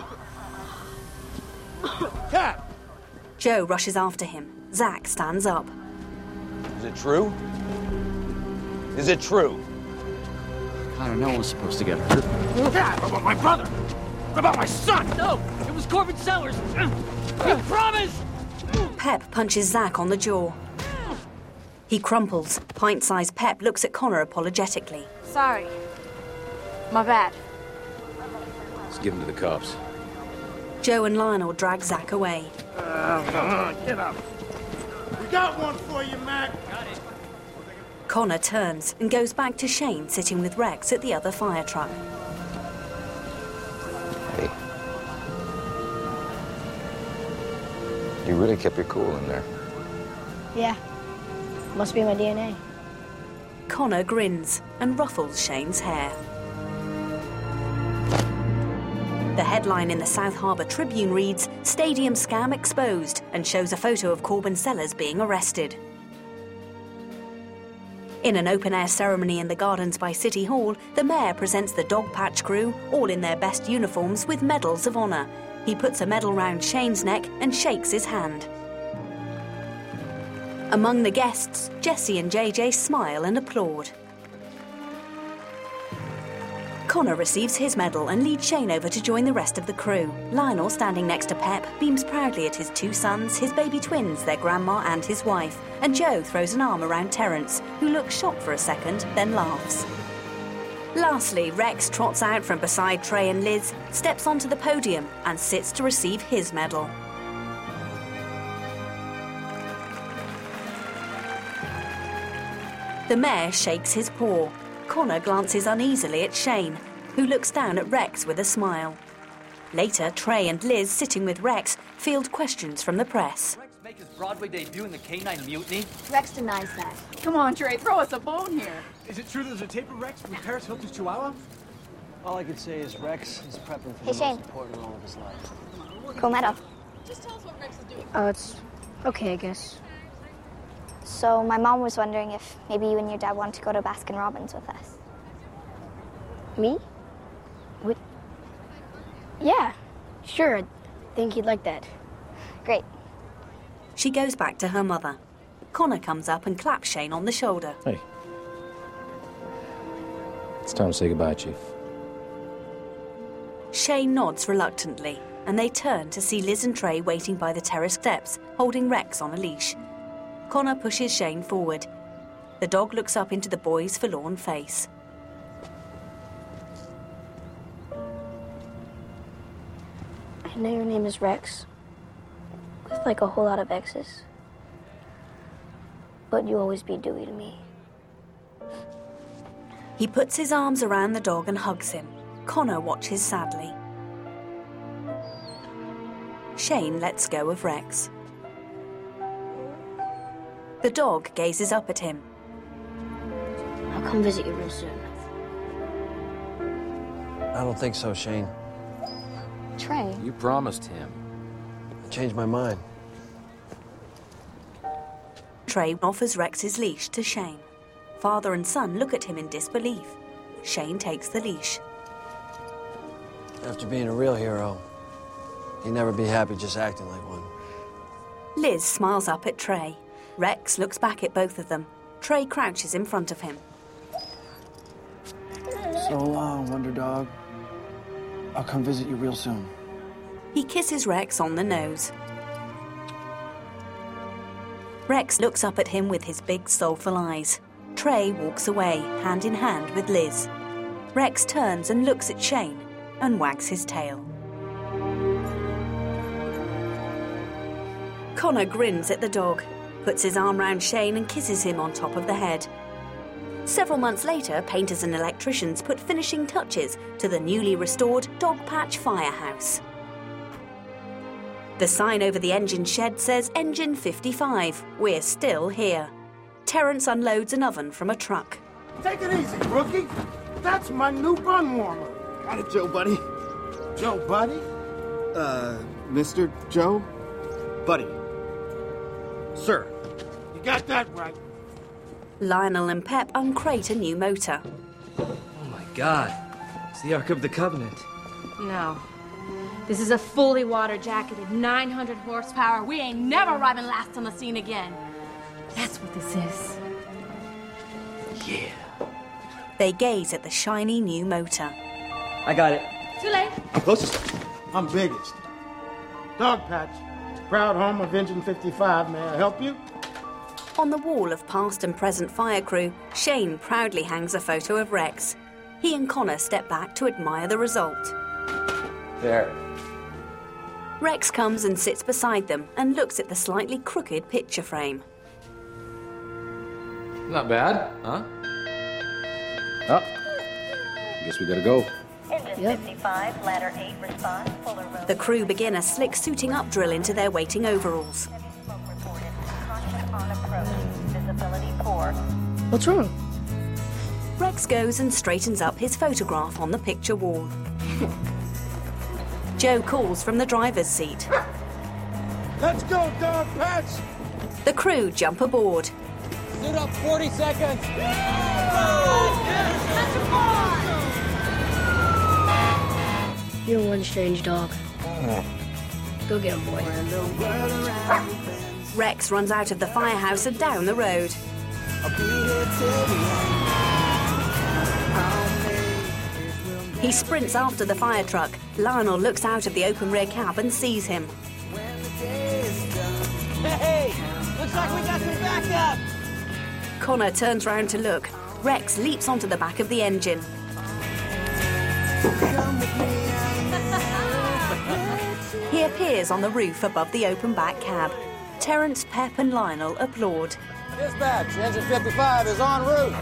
Cap! Joe rushes after him. Zach stands up. Is it true? Is it true? Connor, no one's supposed to get hurt. Dad, what about my brother? What about my son? No, it was Corbin Sellers. We promised! Pep punches Zach on the jaw. He crumples. Pint-sized Pep looks at Connor apologetically. Sorry. My bad. Let's give him to the cops. Joe and Lionel drag Zach away. Get up. We got one for you, Mac. Connor turns and goes back to Shane sitting with Rex at the other fire truck. Hey. You really kept your cool in there. Yeah. Must be my DNA. Connor grins and ruffles Shane's hair. The headline in the South Harbour Tribune reads, "Stadium Scam Exposed," and shows a photo of Corbin Sellers being arrested. In an open-air ceremony in the gardens by City Hall, the mayor presents the dog patch crew, all in their best uniforms, with medals of honour. He puts a medal round Shane's neck and shakes his hand. Among the guests, Jesse and JJ smile and applaud. Connor receives his medal and leads Shane over to join the rest of the crew. Lionel, standing next to Pep, beams proudly at his two sons, his baby twins, their grandma and his wife. And Joe throws an arm around Terrence, who looks shocked for a second, then laughs. Lastly, Rex trots out from beside Trey and Liz, steps onto the podium and sits to receive his medal. The mayor shakes his paw. Connor glances uneasily at Shane, who looks down at Rex with a smile. Later, Trey and Liz, sitting with Rex, field questions from the press. Rex make his Broadway debut in the Canine Mutiny? Rex denies that. Come on, Trey, throw us a bone here. Is it true there's a tape of Rex from Paris Hilton's Chihuahua? All I can say is Rex is prepping for Hey, the Shane. most important role of his life. Cool medal. Just tell us what Rex is doing. Oh, it's okay, I guess. So my mom was wondering if maybe you and your dad wanted to go to Baskin Robbins with us. Me? What? Yeah, sure. I think he'd like that. Great. She goes back to her mother. Connor comes up and claps Shane on the shoulder. Hey. It's time to say goodbye, Chief. Shane nods reluctantly, and they turn to see Liz and Trey waiting by the terrace steps, holding Rex on a leash. Connor pushes Shane forward. The dog looks up into the boy's forlorn face. I know your name is Rex, with like a whole lot of X's. But you always be Dewey to me. He puts his arms around the dog and hugs him. Connor watches sadly. Shane lets go of Rex. The dog gazes up at him. I'll come visit you real soon. I don't think so, Shane. Trey. You promised him. I changed my mind. Trey offers Rex his leash to Shane. Father and son look at him in disbelief. Shane takes the leash. After being a real hero, you'd never be happy just acting like one. Liz smiles up at Trey. Rex looks back at both of them. Trey crouches in front of him. So long, Wonder Dog. I'll come visit you real soon. He kisses Rex on the nose. Rex looks up at him with his big, soulful eyes. Trey walks away, hand in hand with Liz. Rex turns and looks at Shane and wags his tail. Connor grins at the dog, puts his arm round Shane and kisses him on top of the head. Several months later, painters and electricians put finishing touches to the newly restored Dogpatch Firehouse. The sign over the engine shed says Engine 55. We're still here. Terrence unloads an oven from a truck. Take it easy, rookie. That's my new bun warmer. Got it, Joe, buddy. Joe, buddy? Mr. Joe? Buddy. Sir. You got that right. Lionel and Pep uncrate a new motor. Oh my God. It's the Ark of the Covenant. No. This is a fully water-jacketed 900 horsepower. We ain't never arriving last on the scene again. That's what this is. Yeah. They gaze at the shiny new motor. I got it. Too late. Closest. I'm biggest. Dogpatch, proud home of Engine 55. May I help you? On the wall of past and present fire crew, Shane proudly hangs a photo of Rex. He and Connor step back to admire the result. There. Rex comes and sits beside them and looks at the slightly crooked picture frame. Not bad, huh? Oh, guess we gotta go. Engine 55, ladder 8 response, Fuller Road. The crew begin a slick suiting up drill into their waiting overalls. Caution on approach. Visibility poor. What's wrong? Rex goes and straightens up his photograph on the picture wall. Joe calls from the driver's seat. Let's go, Dogpatch! The crew jump aboard. Suit up 40 seconds. You're one strange dog. Go get him, boy. Rex runs out of the firehouse and down the road. He sprints after the fire truck. Lionel looks out of the open rear cab and sees him. Hey, looks like we got some backup. Connor turns round to look. Rex leaps onto the back of the engine. He appears on the roof above the open back cab. Terrence, Pep and Lionel applaud. Dispatch, Engine 55 is en route.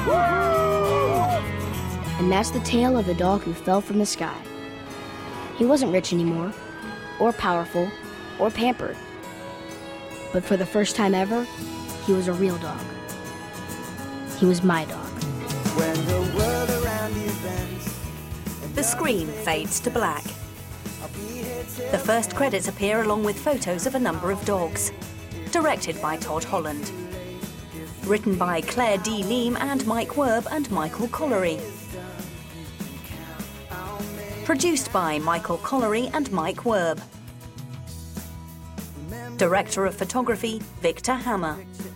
And that's the tale of the dog who fell from the sky. He wasn't rich anymore, or powerful, or pampered. But for the first time ever, he was a real dog. He was my dog. The screen fades to black. The first credits appear along with photos of a number of dogs. Directed by Todd Holland. Written by Claire D. Leem and Mike Werb and Michael Collery. Produced by Michael Collery and Mike Werb. Director of Photography, Victor Hammer.